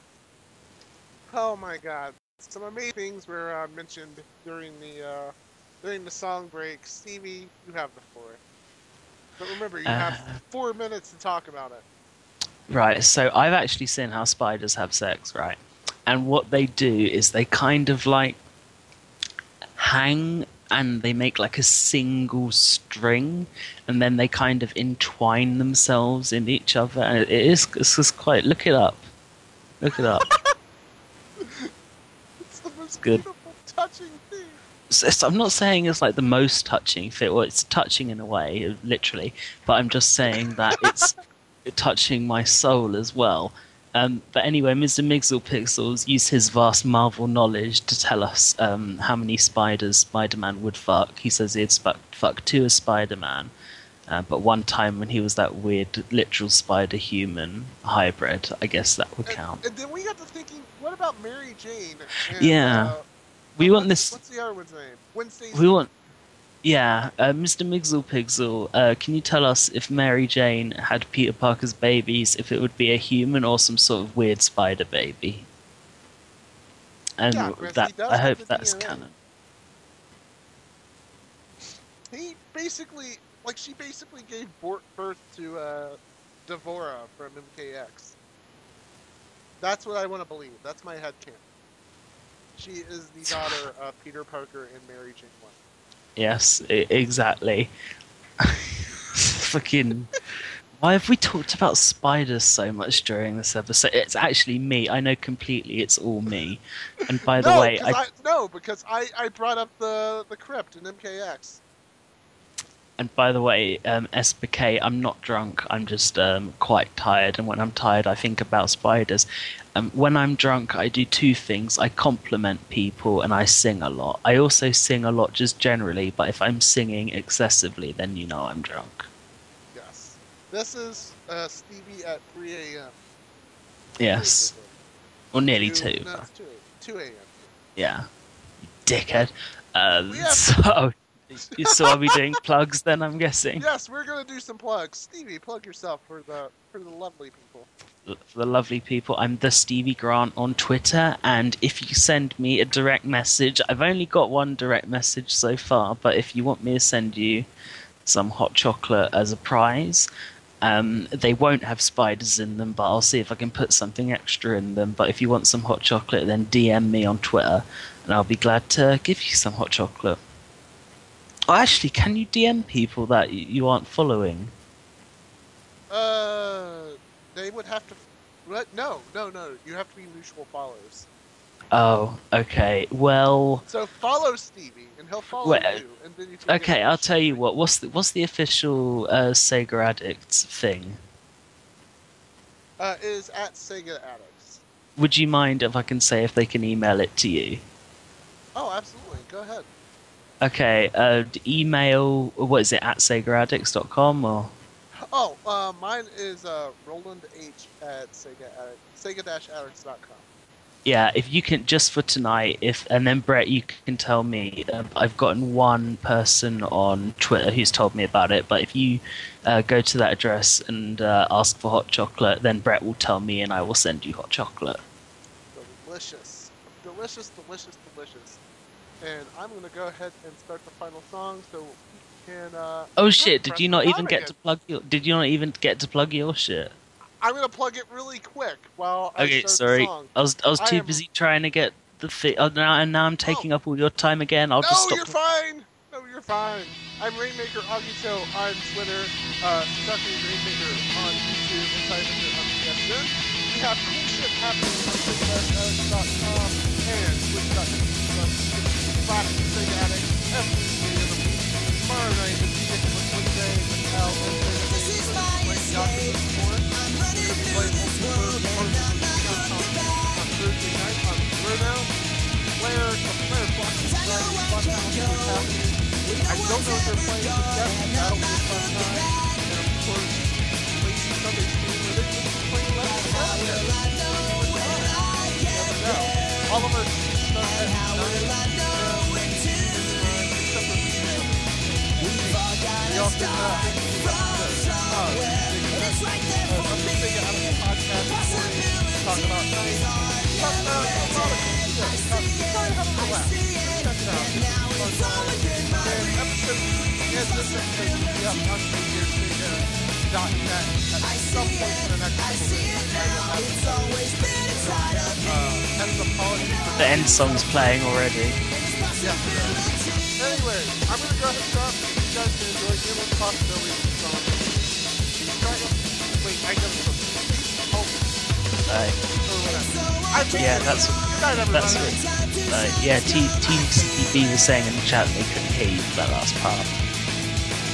Oh my god. Some amazing things were uh, mentioned during the uh, during the song break. Stevie, you have the floor. But remember, you uh, have four minutes to talk about it. Right, so I've actually seen how spiders have sex, right? And what they do is they kind of like hang and they make like a single string and then they kind of entwine themselves in each other. And it is it's just quite... Look it up. Look it up. It's good. Touching thing. So, so I'm not saying it's like the most touching thing. Well, it's touching in a way, literally. But I'm just saying that it's touching my soul as well. Um, but anyway, Mister Mixelpixels used his vast Marvel knowledge to tell us um, how many spiders Spider-Man would fuck. He says he'd fuck, fuck two as Spider-Man, uh, but one time when he was that weird literal spider-human hybrid, I guess that would count. And, and then we got to thinking, what about Mary Jane? And, Yeah. Uh, we want what's, this... What's the other one's name? Gwen Stacy. We want... Yeah, uh, Mister Mixelpixel, uh, can you tell us if Mary Jane had Peter Parker's babies, if it would be a human or some sort of weird spider baby? And Yeah, Chris, that he does I have hope the that's D N A. canon. He basically, like, she basically gave bor- birth to uh, Devora from M K X. That's what I want to believe. That's my headcanon. She is the daughter of Peter Parker and Mary Jane Watson. Yes, I- exactly. Fucking. Why have we talked about spiders so much during this episode? It's actually me. I know completely. It's all me. And by the no, way, 'cause I, I, no, because I, I brought up the, the crypt in M K X. and by the way, um, S B K, I'm not drunk. I'm just um, quite tired. And when I'm tired, I think about spiders. Um, when I'm drunk, I do two things. I compliment people and I sing a lot. I also sing a lot just generally, but if I'm singing excessively, then you know I'm drunk. Yes. This is uh, Stevie at three a.m. Yes. Or nearly two. No, it's two a.m. Yeah. You dickhead. Um, We have- so, so are we doing plugs then, I'm guessing? Yes, we're going to do some plugs. Stevie, plug yourself for the for the lovely people. For the lovely people, I'm the Stevie Grant on Twitter, and if you send me a direct message, I've only got one direct message so far, but if you want me to send you some hot chocolate as a prize, um, they won't have spiders in them, but I'll see if I can put something extra in them. But if you want some hot chocolate, then D M me on Twitter, and I'll be glad to give you some hot chocolate. Oh, actually, can you D M people that y- you aren't following? Uh, they would have to. What? No, no, no. You have to be mutual follows. Oh, okay. Well, So follow Stevie, and he'll follow Wait, you, and then you. Can okay. get I'll tell you what. What's the what's the official uh, Sega Addicts thing? Uh, is at Sega Addicts. Would you mind if I can say if they can email it to you? Oh, absolutely. Go ahead. Okay. Uh, d- email. What is it at sega addicts dot com or? Oh, uh, mine is uh, Roland H at Sega Addict, Sega Addicts dot com. Yeah, if you can, just for tonight, if and then Brett, you can tell me. Uh, I've gotten one person on Twitter who's told me about it, but if you uh, go to that address and uh, ask for hot chocolate, then Brett will tell me and I will send you hot chocolate. Delicious. Delicious, delicious, delicious. And I'm going to go ahead and start the final song so we can... Uh, Oh shit, did press you the not even button get again. to plug your Did you not even get to plug your shit? I'm going to plug it really quick while I Okay, start sorry. the song. I was I was I too am- busy trying to get the fi- oh, now, and now I'm taking up all your time again. I'll No, just stop. you're fine! No, you're fine. I'm Rainmaker Agito on Twitter, uh, Sucky Rainmaker on YouTube, and Cyber on P S N. We have cool shit happening on Sega dot com and Twitch dot t v slash Sega Addict every day of the week. Tomorrow night is Nick Wednesday with Al and Sega Days for playing Yakuza four. We're going to be playing multiple versions of on Thursday night on Burnout. Claire, the Claire Blocking Friday Fun House is happening. I don't know if they're playing just yet, but that'll be a fun time. And of course, Lazy Sunday stream where they're just playing Left four Dead. You never know. All of our stuff at nine except for we also have Sega out of the podcast recording, talk about night, talk about a lot of cool shit. Talk, try to have a laugh. Check it out. It's fun time. And episode yes, this episode will be up on radio sega dot net at some point in the next couple days. I will have it uh, and apologies for The end song's playing already. yeah. Anyway, I'm gonna go ahead and stop. You guys can enjoy Endless Possibilities of song. Try to wait. I gotta put oh Uh, or whatever. I think yeah, that's good night, everybody. that's it. Uh, yeah, T T C B was saying in the chat they couldn't hear you for that last part.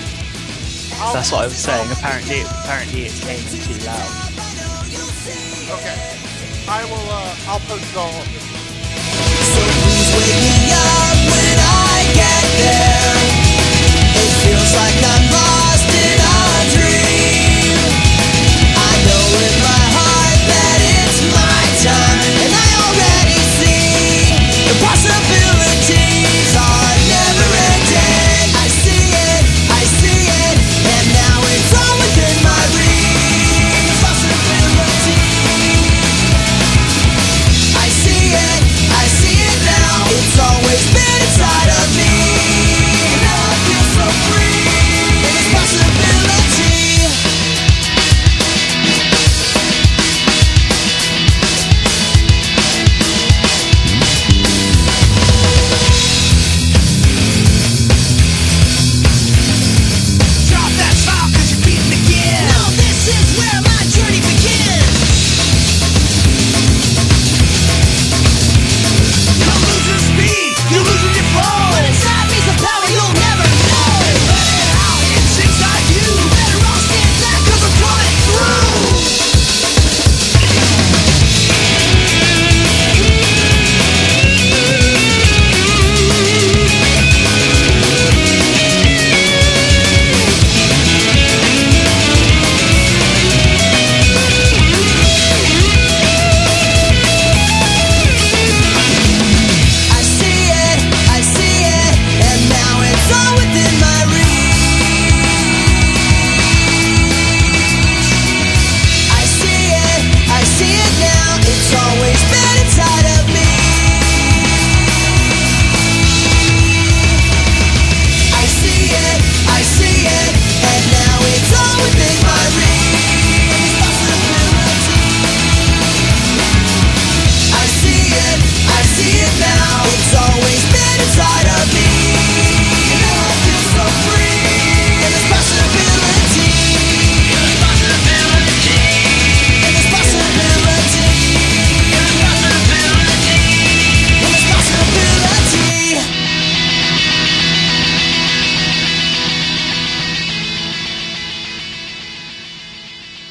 I'll- That's what I was saying. Apparently, apparently it came too loud. Okay. I will, uh, I'll post it all. So